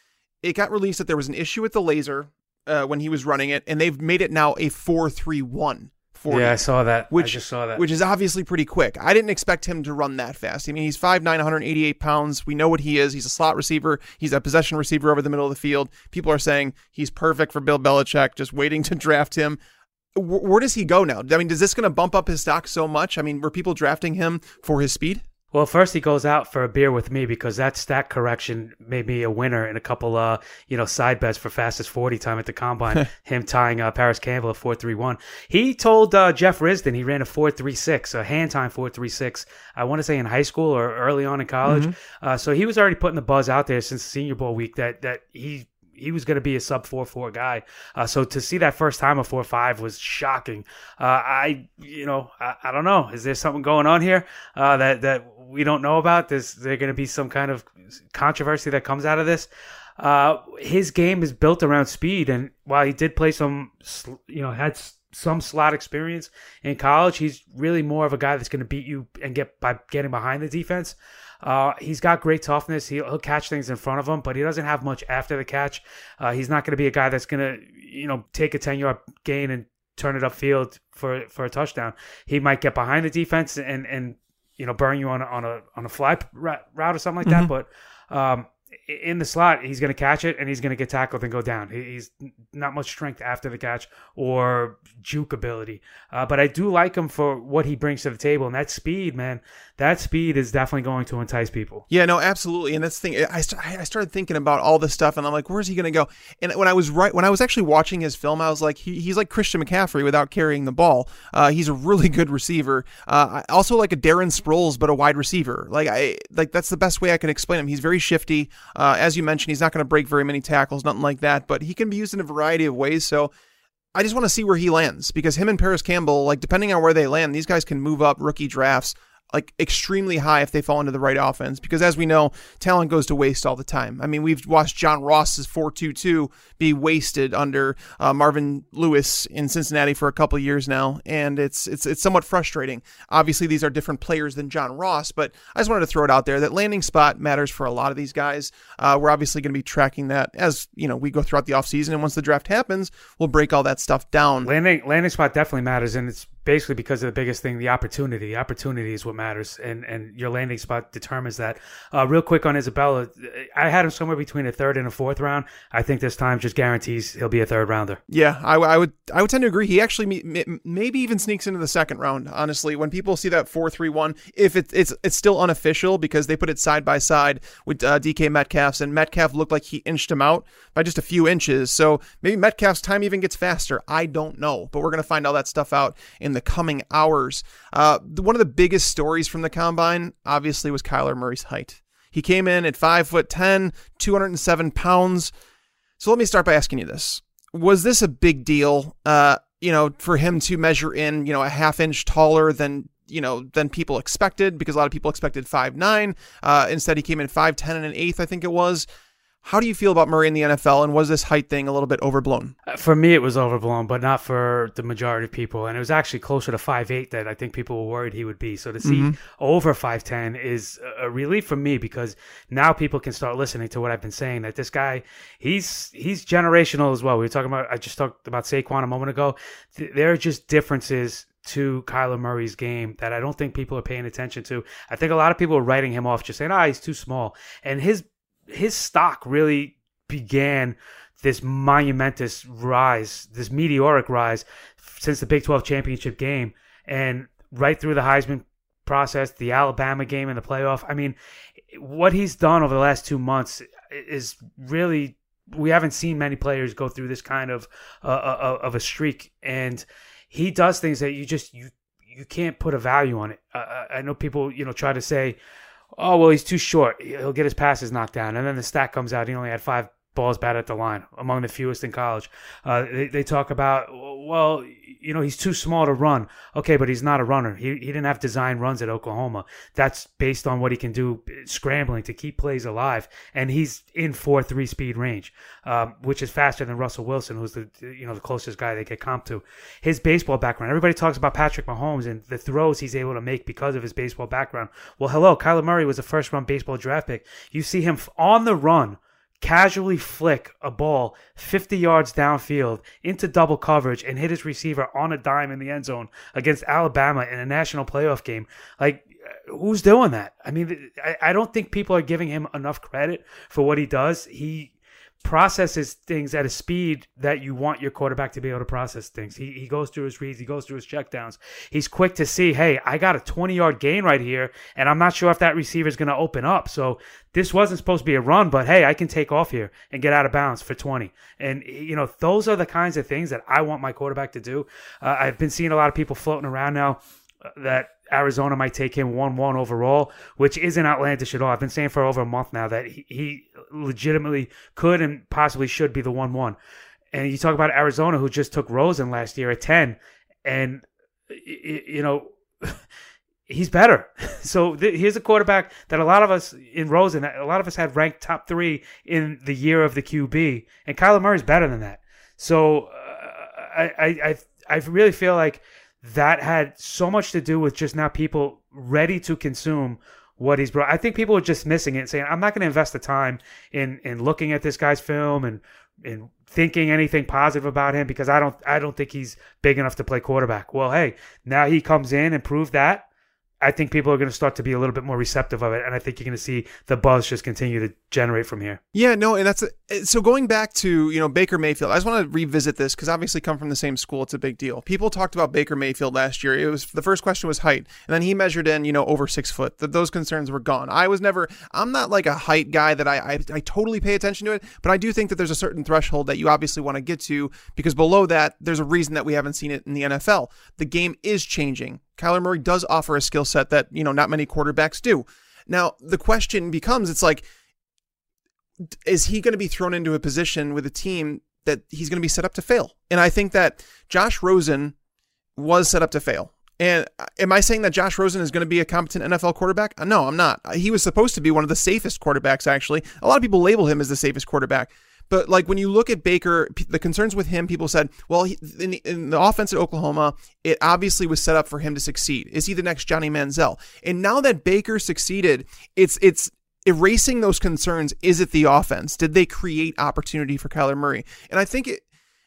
it got released that there was an issue with the laser uh, when he was running it, and they've made it now a four three one. Yeah, I saw that. Which, I just saw that. Which is obviously pretty quick. I didn't expect him to run that fast. I mean, he's five nine, one hundred eighty-eight pounds. We know what he is. He's a slot receiver. He's a possession receiver over the middle of the field. People are saying he's perfect for Bill Belichick, just waiting to draft him. W- where does he go now? I mean, is this going to bump up his stock so much? I mean, were people drafting him for his speed? Well, first he goes out for a beer with me because that stat correction made me a winner in a couple, uh, you know, side bets for fastest forty time at the combine. Him tying uh, Paris Campbell at four three one. He told uh, Jeff Risdon he ran a four three six, a hand time four three six. I want to say in high school or early on in college. Mm-hmm. Uh, so he was already putting the buzz out there since Senior Bowl week that that he. He was going to be a sub four four guy. Uh, so to see that first time a four five was shocking. Uh, I, you know, I, I don't know. Is there something going on here uh, that, that we don't know about? Is there going to be some kind of controversy that comes out of this? Uh, his game is built around speed. And while he did play some, you know, had some slot experience in college, he's really more of a guy that's going to beat you and get by getting behind the defense. Uh, he's got great toughness. He'll, he'll catch things in front of him, but he doesn't have much after the catch. Uh, he's not going to be a guy that's going to, you know, take a ten-yard gain and turn it upfield for for a touchdown. He might get behind the defense and and you know burn you on a, on a on a fly route or something like mm-hmm. that. But um, in the slot, he's going to catch it and he's going to get tackled and go down. He's not much strength after the catch or juke ability. Uh, but I do like him for what he brings to the table. And that speed, man, that speed is definitely going to entice people. Yeah, no, absolutely. And that's the thing. I, st- I started thinking about all this stuff and I'm like, where's he going to go? And when I was right, when I was actually watching his film, I was like, he, he's like Christian McCaffrey without carrying the ball. Uh, he's a really good receiver. Uh, I also like a Darren Sproles, but a wide receiver. Like I, like that's the best way I can explain him. He's very shifty. Uh, as you mentioned, he's not going to break very many tackles, nothing like that, but he can be used in a variety of ways. So I just want to see where he lands because him and Paris Campbell, like depending on where they land, these guys can move up rookie drafts like extremely high if they fall into the right offense, because as we know, talent goes to waste all the time. I mean, we've watched John Ross's four two two be wasted under uh, Marvin Lewis in Cincinnati for a couple of years now, and it's it's it's somewhat frustrating. Obviously, these are different players than John Ross, but I just wanted to throw it out there that landing spot matters for a lot of these guys. Uh, we're obviously going to be tracking that as you know we go throughout the offseason, and once the draft happens, we'll break all that stuff down. Landing landing spot definitely matters, and it's basically because of the biggest thing, the opportunity. The opportunity is what matters, and, and your landing spot determines that. Uh, real quick on Isabella, I had him somewhere between a third and a fourth round. I think this time just guarantees he'll be a third rounder. Yeah, I, I would I would tend to agree. He actually maybe even sneaks into the second round, honestly. When people see that four three one, if it, it's it's still unofficial because they put it side by side with uh, D K Metcalf's, and Metcalf looked like he inched him out by just a few inches. So maybe Metcalf's time even gets faster. I don't know, but we're going to find all that stuff out in the coming hours. Uh, one of the biggest stories from the combine, obviously, was Kyler Murray's height. He came in at five foot ten, two hundred seven pounds. So let me start by asking you this. Was this a big deal, uh, you know, for him to measure in, you know, a half inch taller than, you know, than people expected? Because a lot of people expected five nine. Uh, instead, he came in five ten and an eighth, I think it was. How do you feel about Murray in the N F L, and was this height thing a little bit overblown? For me, it was overblown, but not for the majority of people. And it was actually closer to five eight that I think people were worried he would be. So to see mm-hmm. over five ten is a relief for me, because now people can start listening to what I've been saying, that this guy, he's he's generational as well. We were talking about, I just talked about Saquon a moment ago. There are just differences to Kyler Murray's game that I don't think people are paying attention to. I think a lot of people are writing him off, just saying, ah, oh, he's too small. And his his stock really began this monumentous rise, this meteoric rise since the Big twelve championship game, and right through the Heisman process, the Alabama game and the playoff. I mean, what he's done over the last two months is really, we haven't seen many players go through this kind of uh, of a streak, and he does things that you just, you, you can't put a value on it. Uh, I know people, you know, try to say, oh, well, he's too short. He'll get his passes knocked down. And then the stat comes out, he only had five balls batted at the line, among the fewest in college. Uh, they, they talk about, well, you know, he's too small to run. Okay, but he's not a runner. He he didn't have design runs at Oklahoma. That's based on what he can do scrambling to keep plays alive. And he's in four three speed range, um, which is faster than Russell Wilson, who's the you know the closest guy they get comped to. His baseball background. Everybody talks about Patrick Mahomes and the throws he's able to make because of his baseball background. Well, hello, Kyler Murray was a first round baseball draft pick. You see him on the run casually flick a ball fifty yards downfield into double coverage and hit his receiver on a dime in the end zone against Alabama in a national playoff game. Like, who's doing that? I mean, I, I don't think people are giving him enough credit for what he does. He processes things at a speed that you want your quarterback to be able to process things. He he goes through his reads, he goes through his checkdowns. He's quick to see, hey, I got a twenty-yard gain right here, and I'm not sure if that receiver is going to open up. So this wasn't supposed to be a run, but hey, I can take off here and get out of bounds for twenty. And, you know, those are the kinds of things that I want my quarterback to do. Uh, I've been seeing a lot of people floating around now that Arizona might take him one one overall, which isn't outlandish at all. I've been saying for over a month now that he, he legitimately could and possibly should be the one one. And you talk about Arizona, who just took Rosen last year at ten, and, you know, he's better. So th- here's a quarterback that a lot of us in Rosen, a lot of us had ranked top three in the year of the Q B, and Kyler Murray's better than that. So uh, I, I, I, I really feel like that had so much to do with just now people ready to consume what he's brought. I think people are just missing it and saying, I'm not going to invest the time in, in looking at this guy's film and, and thinking anything positive about him because I don't I don't think he's big enough to play quarterback. Well, hey, now he comes in and proved that. I think people are going to start to be a little bit more receptive of it, and I think you're going to see the buzz just continue to generate from here. Yeah, no, and that's a, so going back to, you know, Baker Mayfield. I just want to revisit this because obviously come from the same school, it's a big deal. People talked about Baker Mayfield last year. It was the first question was height, and then he measured in, you know, over six foot. That those concerns were gone. I was never. I'm not like a height guy that I, I I totally pay attention to it, but I do think that there's a certain threshold that you obviously want to get to because below that, there's a reason that we haven't seen it in the N F L. The game is changing. Kyler Murray does offer a skill set that, you know, not many quarterbacks do. Now, the question becomes, it's like, is he going to be thrown into a position with a team that he's going to be set up to fail? And I think that Josh Rosen was set up to fail. And am I saying that Josh Rosen is going to be a competent N F L quarterback? No, I'm not. He was supposed to be one of the safest quarterbacks, actually. A lot of people label him as the safest quarterback. But like when you look at Baker, the concerns with him, people said, well, he, in, the, in the offense at Oklahoma, it obviously was set up for him to succeed. Is he the next Johnny Manziel? And now that Baker succeeded, it's it's erasing those concerns. Is it the offense? Did they create opportunity for Kyler Murray? And I think, it,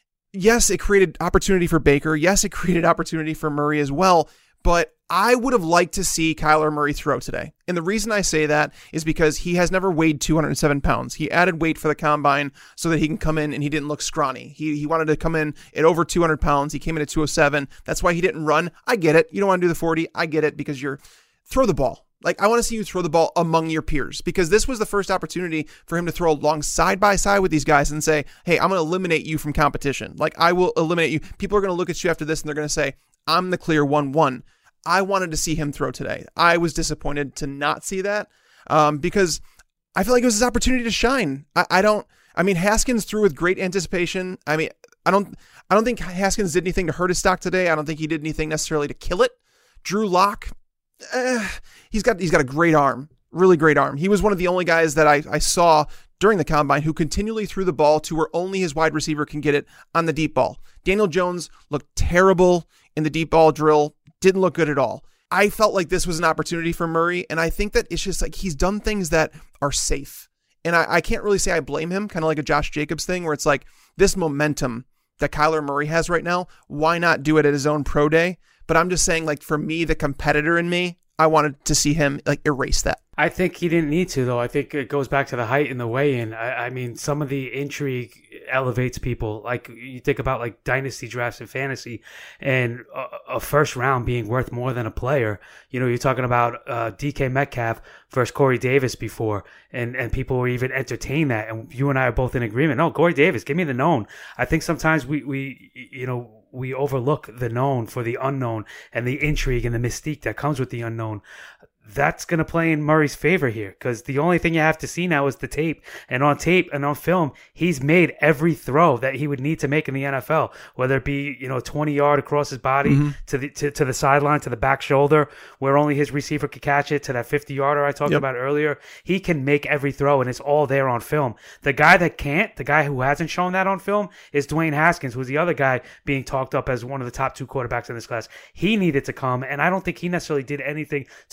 yes, it created opportunity for Baker. Yes, it created opportunity for Murray as well. But I would have liked to see Kyler Murray throw today. And the reason I say that is because he has never weighed two hundred seven pounds. He added weight for the combine so that he can come in and he didn't look scrawny. He he wanted to come in at over two hundred pounds. He came in at two oh seven. That's why he didn't run. I get it. You don't want to do the forty. I get it because you're throw the ball. Like, I want to see you throw the ball among your peers because this was the first opportunity for him to throw along side by side with these guys and say, hey, I'm going to eliminate you from competition. Like, I will eliminate you. People are going to look at you after this and they're going to say, I'm the clear one one. I wanted to see him throw today. I was disappointed to not see that um, because I feel like it was his opportunity to shine. I, I don't, I mean, Haskins threw with great anticipation. I mean, I don't, I don't think Haskins did anything to hurt his stock today. I don't think he did anything necessarily to kill it. Drew Lock, eh, he's got, he's got a great arm, really great arm. He was one of the only guys that I, I saw during the combine who continually threw the ball to where only his wide receiver can get it on the deep ball. Daniel Jones looked terrible in the deep ball drill. Didn't look good at all. I felt like this was an opportunity for Murray, and I think that it's just like he's done things that are safe. And I, I can't really say I blame him, kind of like a Josh Jacobs thing, where it's like this momentum that Kyler Murray has right now, why not do it at his own pro day? But I'm just saying, like, for me, the competitor in me, I wanted to see him like erase that. I think he didn't need to, though. I think it goes back to the height and the weigh-in. I, I mean, some of the intrigue elevates people. Like, you think about, like, dynasty drafts in fantasy and a, a first round being worth more than a player. You know, you're talking about uh, D K Metcalf versus Corey Davis before, and, and people were even entertain that. And you and I are both in agreement. No, Corey Davis, give me the known. I think sometimes we, we you know, we overlook the known for the unknown and the intrigue and the mystique that comes with the unknown. That's going to play in Murray's favor here because the only thing you have to see now is the tape. And on tape and on film, he's made every throw that he would need to make in the N F L, whether it be, you know, twenty yard across his body mm-hmm. to the to, to the sideline, to the back shoulder, where only his receiver could catch it, to that fifty yarder I talked yep. about earlier. He can make every throw, and it's all there on film. The guy that can't, the guy who hasn't shown that on film is Dwayne Haskins, who's the other guy being talked up as one of the top two quarterbacks in this class. He needed to come, and I don't think he necessarily did anything to move the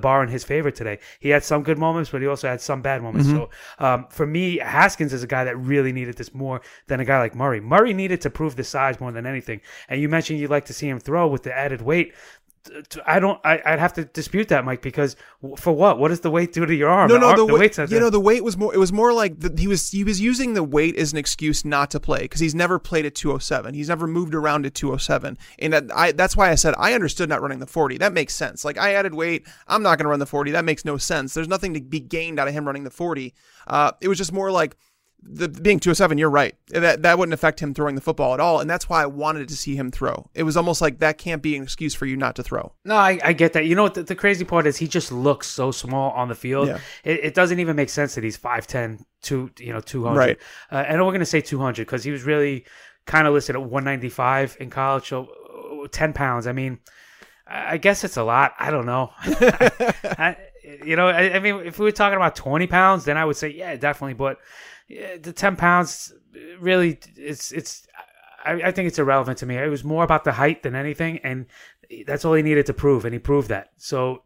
bar in his favor today. He had some good moments, but he also had some bad moments. Mm-hmm. So um, for me, Haskins is a guy that really needed this more than a guy like Murray. Murray needed to prove the size more than anything. And you mentioned you'd like to see him throw with the added weight. I don't. I, I'd have to dispute that, Mike, because for what? What does the weight do to your arm? No, no. The, the, the weight. You there. know, the weight was more. It was more like the, he was. He was using the weight as an excuse not to play because he's never played at two oh seven. He's never moved around at two oh seven, and that, I. That's why I said I understood not running the forty. That makes sense. Like I added weight. I'm not going to run the forty. That makes no sense. There's nothing to be gained out of him running the forty. Uh, it was just more like. The being two oh seven, you're right. That that wouldn't affect him throwing the football at all, and that's why I wanted to see him throw. It was almost like that can't be an excuse for you not to throw. No, I, I get that. You know what the, the crazy part is? He just looks so small on the field. Yeah. It, it doesn't even make sense that he's five ten, two, you know, two hundred. Right. Uh, and we're going to say two hundred because he was really kind of listed at one ninety-five in college, so ten pounds. I mean, I guess it's a lot. I don't know. I, you know, I, I mean, if we were talking about twenty pounds, then I would say, yeah, definitely. But the ten pounds really, it's, it's, I, I think it's irrelevant to me. It was more about the height than anything. And that's all he needed to prove. And he proved that. So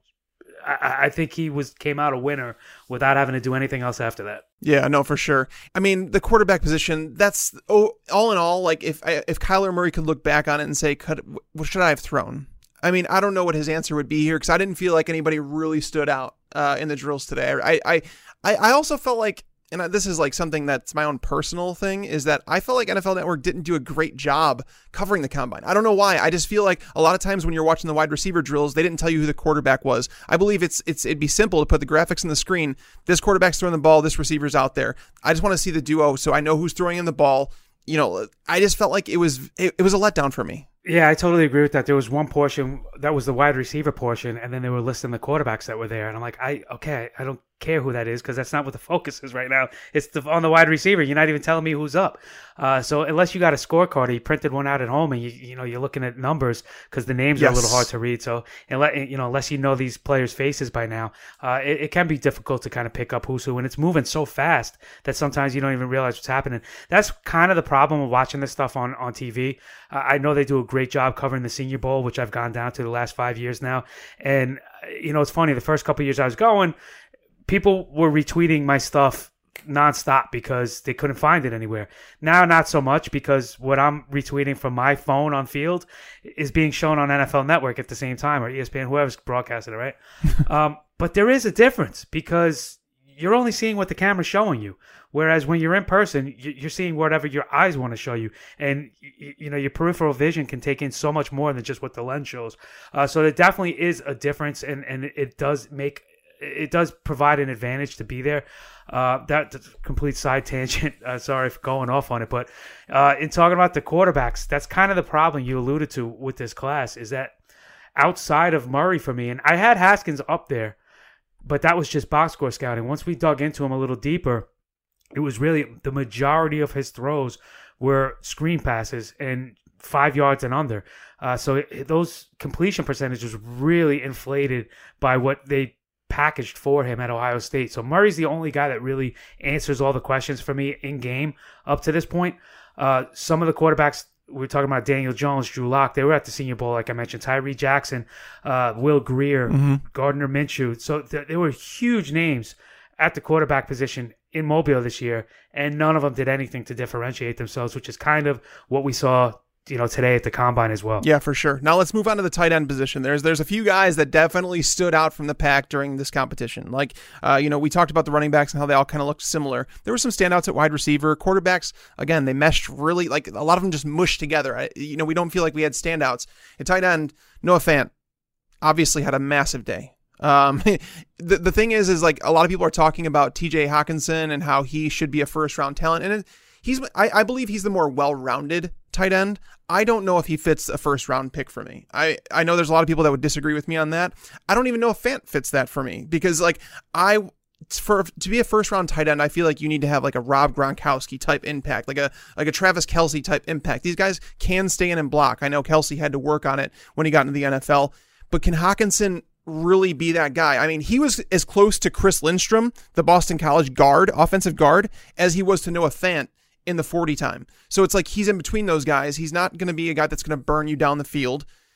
I, I think he was, came out a winner without having to do anything else after that. Yeah, no, for sure. I mean, the quarterback position, that's oh, all in all, like if, if Kyler Murray could look back on it and say, could, what should I have thrown? I mean, I don't know what his answer would be here because I didn't feel like anybody really stood out uh, in the drills today. I, I, I, I also felt like, and this is like something that's my own personal thing, is that I felt like N F L Network didn't do a great job covering the combine. I don't know why. I just feel like a lot of times when you're watching the wide receiver drills, they didn't tell you who the quarterback was. I believe it's it's it'd be simple to put the graphics on the screen. This quarterback's throwing the ball. This receiver's out there. I just want to see the duo so I know who's throwing in the ball. You know, I just felt like it was it, it was a letdown for me. Yeah, I totally agree with that. There was one portion that was the wide receiver portion, and then they were listing the quarterbacks that were there. And I'm like, I okay, I don't care who that is because that's not what the focus is right now. It's the, on the wide receiver. You're not even telling me who's up. Uh, so unless you got a scorecard or you printed one out at home and you you know you're looking at numbers because the names yes. are a little hard to read. So unless you know unless you know these players' faces by now, uh, it, it can be difficult to kind of pick up who's who, and it's moving so fast that sometimes you don't even realize what's happening. That's kind of the problem with watching this stuff on on T V. Uh, I know they do a great job covering the Senior Bowl, which I've gone down to the last five years now, and you know it's funny. The first couple of years I was going, people were retweeting my stuff nonstop because they couldn't find it anywhere. Now, not so much because what I'm retweeting from my phone on field is being shown on N F L Network at the same time, or E S P N, whoever's broadcasting it, right? um, but there is a difference because you're only seeing what the camera's showing you. Whereas when you're in person, you're seeing whatever your eyes want to show you. And, you know, your peripheral vision can take in so much more than just what the lens shows. Uh, so there definitely is a difference, and, and it does make it does provide an advantage to be there. Uh, that complete side tangent. Uh, sorry for going off on it. But uh, in talking about the quarterbacks, that's kind of the problem you alluded to with this class is that outside of Murray for me, and I had Haskins up there, but that was just box score scouting. Once we dug into him a little deeper, it was really the majority of his throws were screen passes and five yards and under. Uh, so it, those completion percentages really inflated by what they packaged for him at Ohio State. So Murray's the only guy that really answers all the questions for me in game up to this point. Uh, some of the quarterbacks, we were talking about Daniel Jones, Drew Lock, they were at the Senior Bowl, like I mentioned, Tyree Jackson, uh, Will Grier, mm-hmm. Gardner Minshew. So th- there were huge names at the quarterback position in Mobile this year, and none of them did anything to differentiate themselves, which is kind of what we saw, you know, today at the Combine as well. Yeah, for sure. Now let's move on to the tight end position. There's there's a few guys that definitely stood out from the pack during this competition. Like, uh, you know, we talked about the running backs and how they all kind of looked similar. There were some standouts at wide receiver. Quarterbacks, again, they meshed really, like a lot of them just mushed together. I, you know, we don't feel like we had standouts. At tight end, Noah Fant obviously had a massive day. Um, the the thing is, is like a lot of people are talking about T J Hockenson and how he should be a first round talent, and it, he's I, I believe he's the more well rounded tight end. I don't know if he fits a first round pick for me. I, I know there's a lot of people that would disagree with me on that. I don't even know if Fant fits that for me because like I for to be a first round tight end, I feel like you need to have like a Rob Gronkowski type impact, like a like a Travis Kelce type impact. These guys can stay in and block. I know Kelce had to work on it when he got into the N F L, but can Hockenson really be that guy? I mean, he was as close to Chris Lindstrom, the Boston College guard, offensive guard, as he was to Noah Fant in the forty time. So it's like he's in between those guys. He's not going to be a guy that's going to burn you down the field.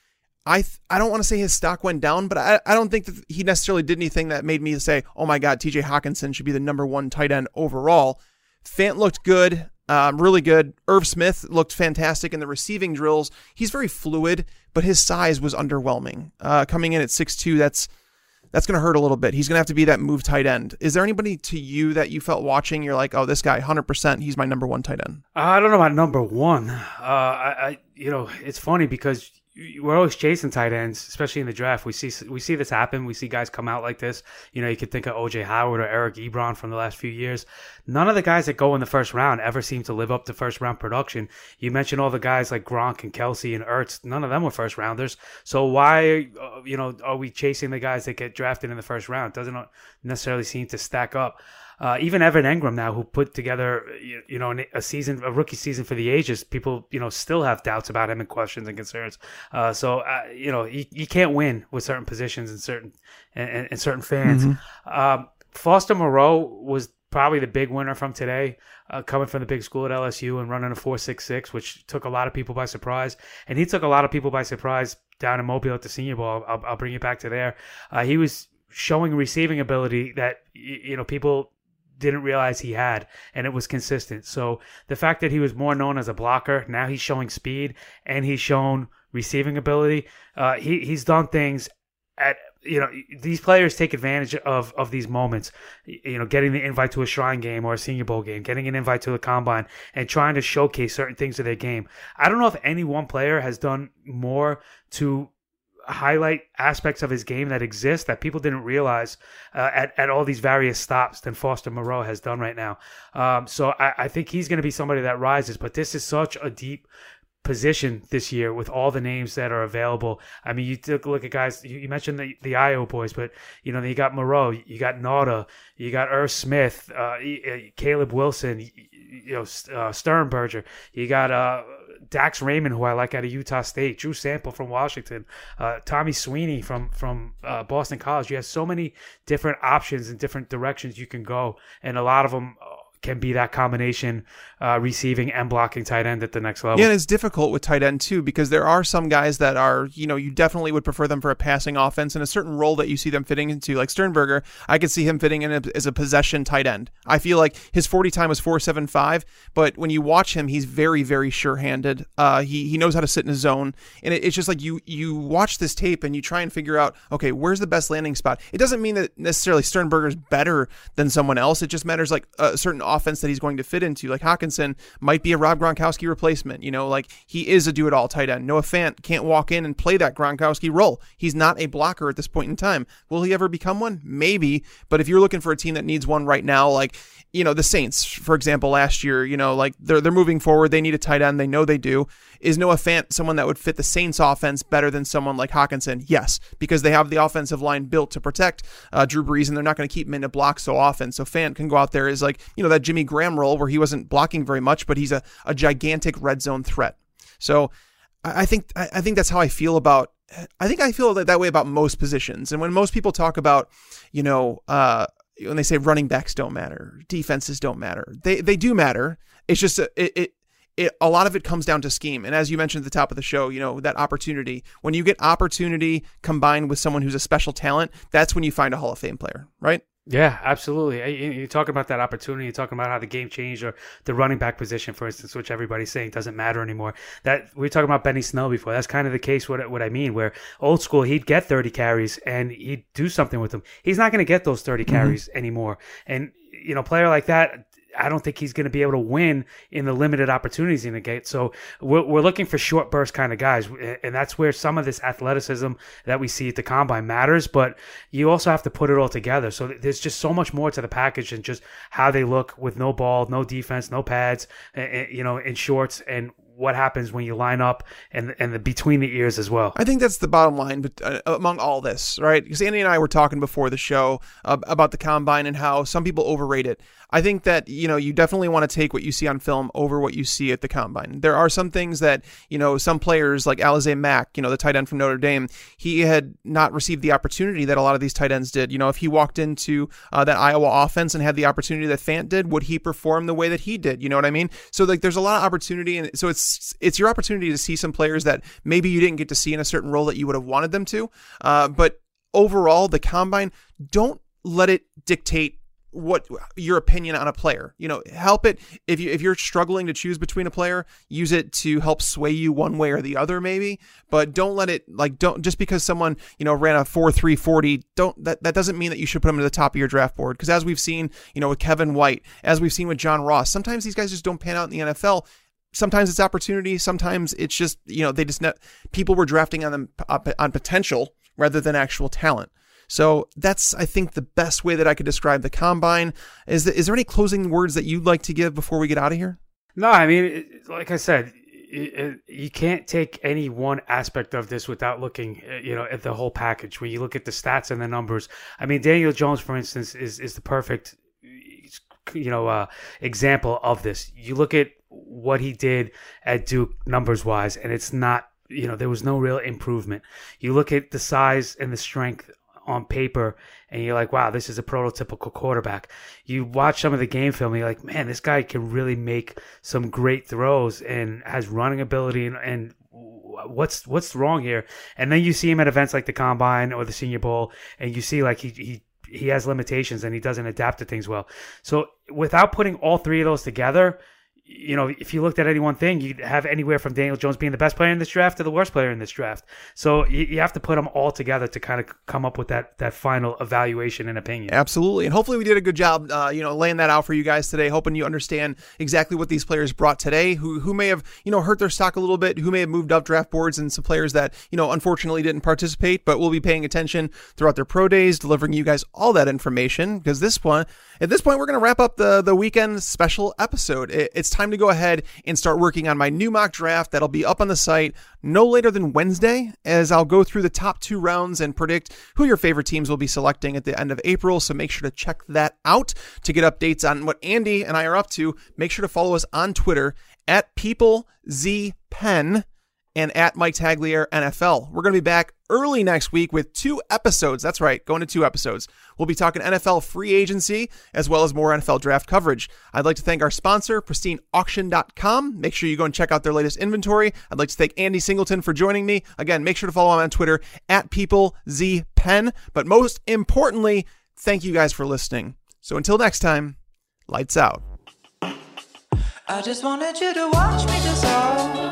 I th- I don't want to say his stock went down, but I, I don't think that he necessarily did anything that made me say, oh my God, T J Hockenson should be the number one tight end overall. Fant looked good, um, really good. Irv Smith looked fantastic in the receiving drills. He's very fluid, but his size was underwhelming. Uh, coming in at six two, that's that's going to hurt a little bit. He's going to have to be that move tight end. Is there anybody to you that you felt watching, you're like, oh, this guy, one hundred percent, he's my number one tight end? I don't know about number one. Uh, I, I, you know, it's funny because we're always chasing tight ends, especially in the draft. We see we see this happen. We see guys come out like this. You know, you could think of O J Howard or Eric Ebron from the last few years. None of the guys that go in the first round ever seem to live up to first round production. You mentioned all the guys like Gronk and Kelsey and Ertz. None of them were first rounders. So why, uh, you know, are we chasing the guys that get drafted in the first round? It doesn't necessarily seem to stack up. Uh, even Evan Engram now, who put together, you, you know, a season, a rookie season for the ages, people, you know, still have doubts about him and questions and concerns. Uh, so, uh, you know, you, you can't win with certain positions and certain and, and certain fans. Mm-hmm. Um, Foster Moreau was probably the big winner from today, uh, coming from the big school at L S U and running a four six six, which took a lot of people by surprise. And he took a lot of people by surprise down in Mobile at the Senior Bowl. I'll, I'll bring you back to there. Uh, he was showing receiving ability that, you know, people didn't realize he had, and it was consistent. So the fact that he was more known as a blocker, now he's showing speed and he's shown receiving ability. Uh, he he's done things at, you know, these players take advantage of of these moments, you know, getting the invite to a Shrine game or a Senior Bowl game, getting an invite to the Combine, and trying to showcase certain things of their game. I don't know if any one player has done more to highlight aspects of his game that exist that people didn't realize uh, at, at all these various stops than Foster Moreau has done right now. Um, so I, I think he's going to be somebody that rises, but this is such a deep position this year with all the names that are available. I mean, you took a look at guys, you, you mentioned the, the I O boys, but you know, you got Moreau, you got Nauta, you got Irv Smith, uh, Caleb Wilson, you, you know, uh, Sternberger, you got, uh, Dax Raymond, who I like out of Utah State, Drew Sample from Washington, uh, Tommy Sweeney from from uh, Boston College. You have so many different options and different directions you can go, and a lot of them can be that combination uh, receiving and blocking tight end at the next level. Yeah, and it's difficult with tight end too, because there are some guys that are, you know, you definitely would prefer them for a passing offense and a certain role that you see them fitting into. Like Sternberger, I could see him fitting in a, as a possession tight end. I feel like his forty time was four seven five, but when you watch him, he's very, very sure-handed. Uh, he he knows how to sit in his zone, and it, it's just like you you watch this tape and you try and figure out, okay, where's the best landing spot? It doesn't mean that necessarily Sternberger's better than someone else. It just matters like a certain offense that he's going to fit into. Like Hockenson might be a Rob Gronkowski replacement, you know, like he is a do-it-all tight end. Noah Fant can't walk in and play that Gronkowski role. He's not a blocker at this point in time. Will he ever become one? Maybe, but if you're looking for a team that needs one right now, like, you know, the Saints, for example, last year, you know, like they're they're moving forward. They need a tight end. They know they do. Is Noah Fant someone that would fit the Saints offense better than someone like Hockenson? Yes, because they have the offensive line built to protect uh, Drew Brees, and they're not going to keep him in a block so often. So Fant can go out there as like, you know, that Jimmy Graham role where he wasn't blocking very much, but he's a, a gigantic red zone threat. So I, I think I, I think that's how I feel about. I think I feel that, that way about most positions. And when most people talk about, you know, uh, when they say running backs don't matter, defenses don't matter, they they do matter. It's just a, it, it it a lot of it comes down to scheme. And as you mentioned at the top of the show, you know, that opportunity, when you get opportunity combined with someone who's a special talent, that's when you find a Hall of Fame player, right? Yeah, absolutely. You're talking about that opportunity. You're talking about how the game changed, or the running back position, for instance, which everybody's saying doesn't matter anymore. That we were talking about Benny Snell before. That's kind of the case. What what I mean, where old school, he'd get thirty carries and he'd do something with them. He's not going to get those thirty mm-hmm. carries anymore. And you know, a player like that, I don't think he's going to be able to win in the limited opportunities in the gate. So we're, we're looking for short burst kind of guys. And that's where some of this athleticism that we see at the Combine matters, but you also have to put it all together. So there's just so much more to the package than just how they look with no ball, no defense, no pads, you know, in shorts, and what happens when you line up and and the between the ears as well. I think that's the bottom line, but uh, among all this, right? Because Andy and I were talking before the show uh, about the Combine and how some people overrate it. I think that, you know, you definitely want to take what you see on film over what you see at the Combine. There are some things that, you know, some players like Alize Mack, you know, the tight end from Notre Dame, he had not received the opportunity that a lot of these tight ends did. You know, if he walked into uh, that Iowa offense and had the opportunity that Fant did, would he perform the way that he did? You know what I mean? So like there's a lot of opportunity, and so it's it's it's your opportunity to see some players that maybe you didn't get to see in a certain role that you would have wanted them to. Uh, but overall, the combine, don't let it dictate what your opinion on a player. You know, help it if you if you're struggling to choose between a player, use it to help sway you one way or the other, maybe. But don't let it like don't just because someone, you know, ran a four three forty, don't that that doesn't mean that you should put them to the top of your draft board. Because as we've seen, you know, with Kevin White, as we've seen with John Ross, sometimes these guys just don't pan out in the N F L. Sometimes it's opportunity. Sometimes it's just, you know, they just ne- people were drafting on them on potential rather than actual talent. So that's, I think, the best way that I could describe the combine. Is that, is there any closing words that you'd like to give before we get out of here? No, I mean, it, like I said, it, it, you can't take any one aspect of this without looking, you know, at the whole package. When you look at the stats and the numbers, I mean, Daniel Jones, for instance, is is the perfect, you know, uh, example of this. You look at what he did at Duke numbers wise, and it's not, you know, there was no real improvement. You look at the size and the strength on paper and you're like, wow, this is a prototypical quarterback. You watch some of the game film and you're like, man, this guy can really make some great throws and has running ability and, and what's what's wrong here? And then you see him at events like the Combine or the Senior Bowl and you see like he he he has limitations and he doesn't adapt to things well. So without putting all three of those together, you know, if you looked at any one thing, you'd have anywhere from Daniel Jones being the best player in this draft to the worst player in this draft. So you, you have to put them all together to kind of come up with that that final evaluation and opinion. Absolutely. And hopefully we did a good job, uh, you know, laying that out for you guys today, hoping you understand exactly what these players brought today, who who may have, you know, hurt their stock a little bit, who may have moved up draft boards, and some players that, you know, unfortunately didn't participate, but we'll be paying attention throughout their pro days, delivering you guys all that information, because this one, at this point, we're going to wrap up the, the weekend special episode. It, it's time to go ahead and start working on my new mock draft that'll be up on the site no later than Wednesday, as I'll go through the top two rounds and predict who your favorite teams will be selecting at the end of April. So make sure to check that out. To get updates on what Andy and I are up to, make sure to follow us on Twitter at PeopleZPen and at Mike Tagliere N F L. We're going to be back early next week with two episodes. That's right, going to two episodes. We'll be talking N F L free agency as well as more N F L draft coverage. I'd like to thank our sponsor, Pristine Auction dot com. Make sure you go and check out their latest inventory. I'd like to thank Andy Singleton for joining me. Again, make sure to follow him on Twitter at PeopleZPen. But most importantly, thank you guys for listening. So until next time, lights out. I just wanted you to watch me dissolve.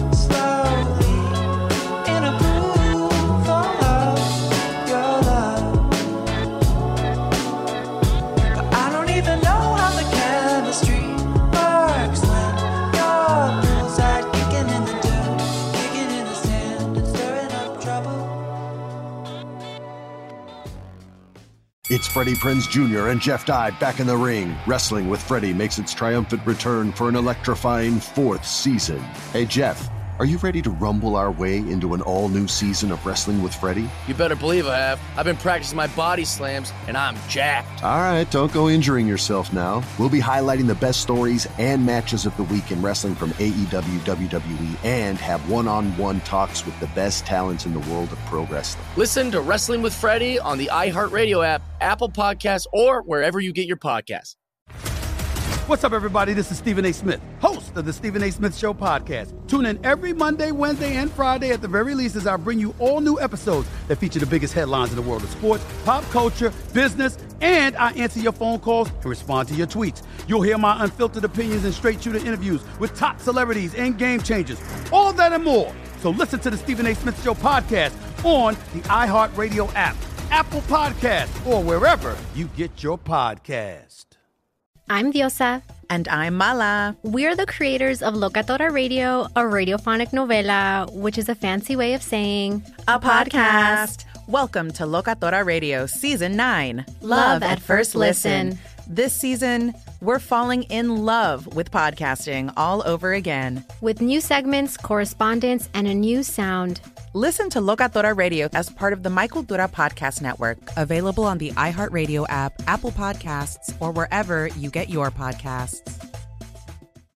It's Freddie Prinze Junior and Jeff Dye back in the ring. Wrestling with Freddie makes its triumphant return for an electrifying fourth season. Hey, Jeff, are you ready to rumble our way into an all-new season of Wrestling with Freddie? You better believe I have. I've been practicing my body slams, and I'm jacked. All right, don't go injuring yourself now. We'll be highlighting the best stories and matches of the week in wrestling from A E W, W W E, and have one-on-one talks with the best talents in the world of pro wrestling. Listen to Wrestling with Freddie on the iHeartRadio app, Apple Podcasts, or wherever you get your podcasts. What's up, everybody? This is Stephen A. Smith, host of the Stephen A. Smith Show podcast. Tune in every Monday, Wednesday, and Friday at the very least as I bring you all new episodes that feature the biggest headlines in the world of sports, pop culture, business, and I answer your phone calls and respond to your tweets. You'll hear my unfiltered opinions and straight-shooter interviews with top celebrities and game changers. All that and more. So listen to the Stephen A. Smith Show podcast on the iHeartRadio app, Apple Podcasts, or wherever you get your podcast. I'm Diosa. And I'm Mala. We're the creators of Locatora Radio, a radiophonic novela, which is a fancy way of saying a podcast. Welcome to Locatora Radio Season nine. Love at First Listen. This season, we're falling in love with podcasting all over again. With new segments, correspondence, and a new sound. Listen to Locatora Radio as part of the Michael Dura Podcast Network, available on the iHeartRadio app, Apple Podcasts, or wherever you get your podcasts.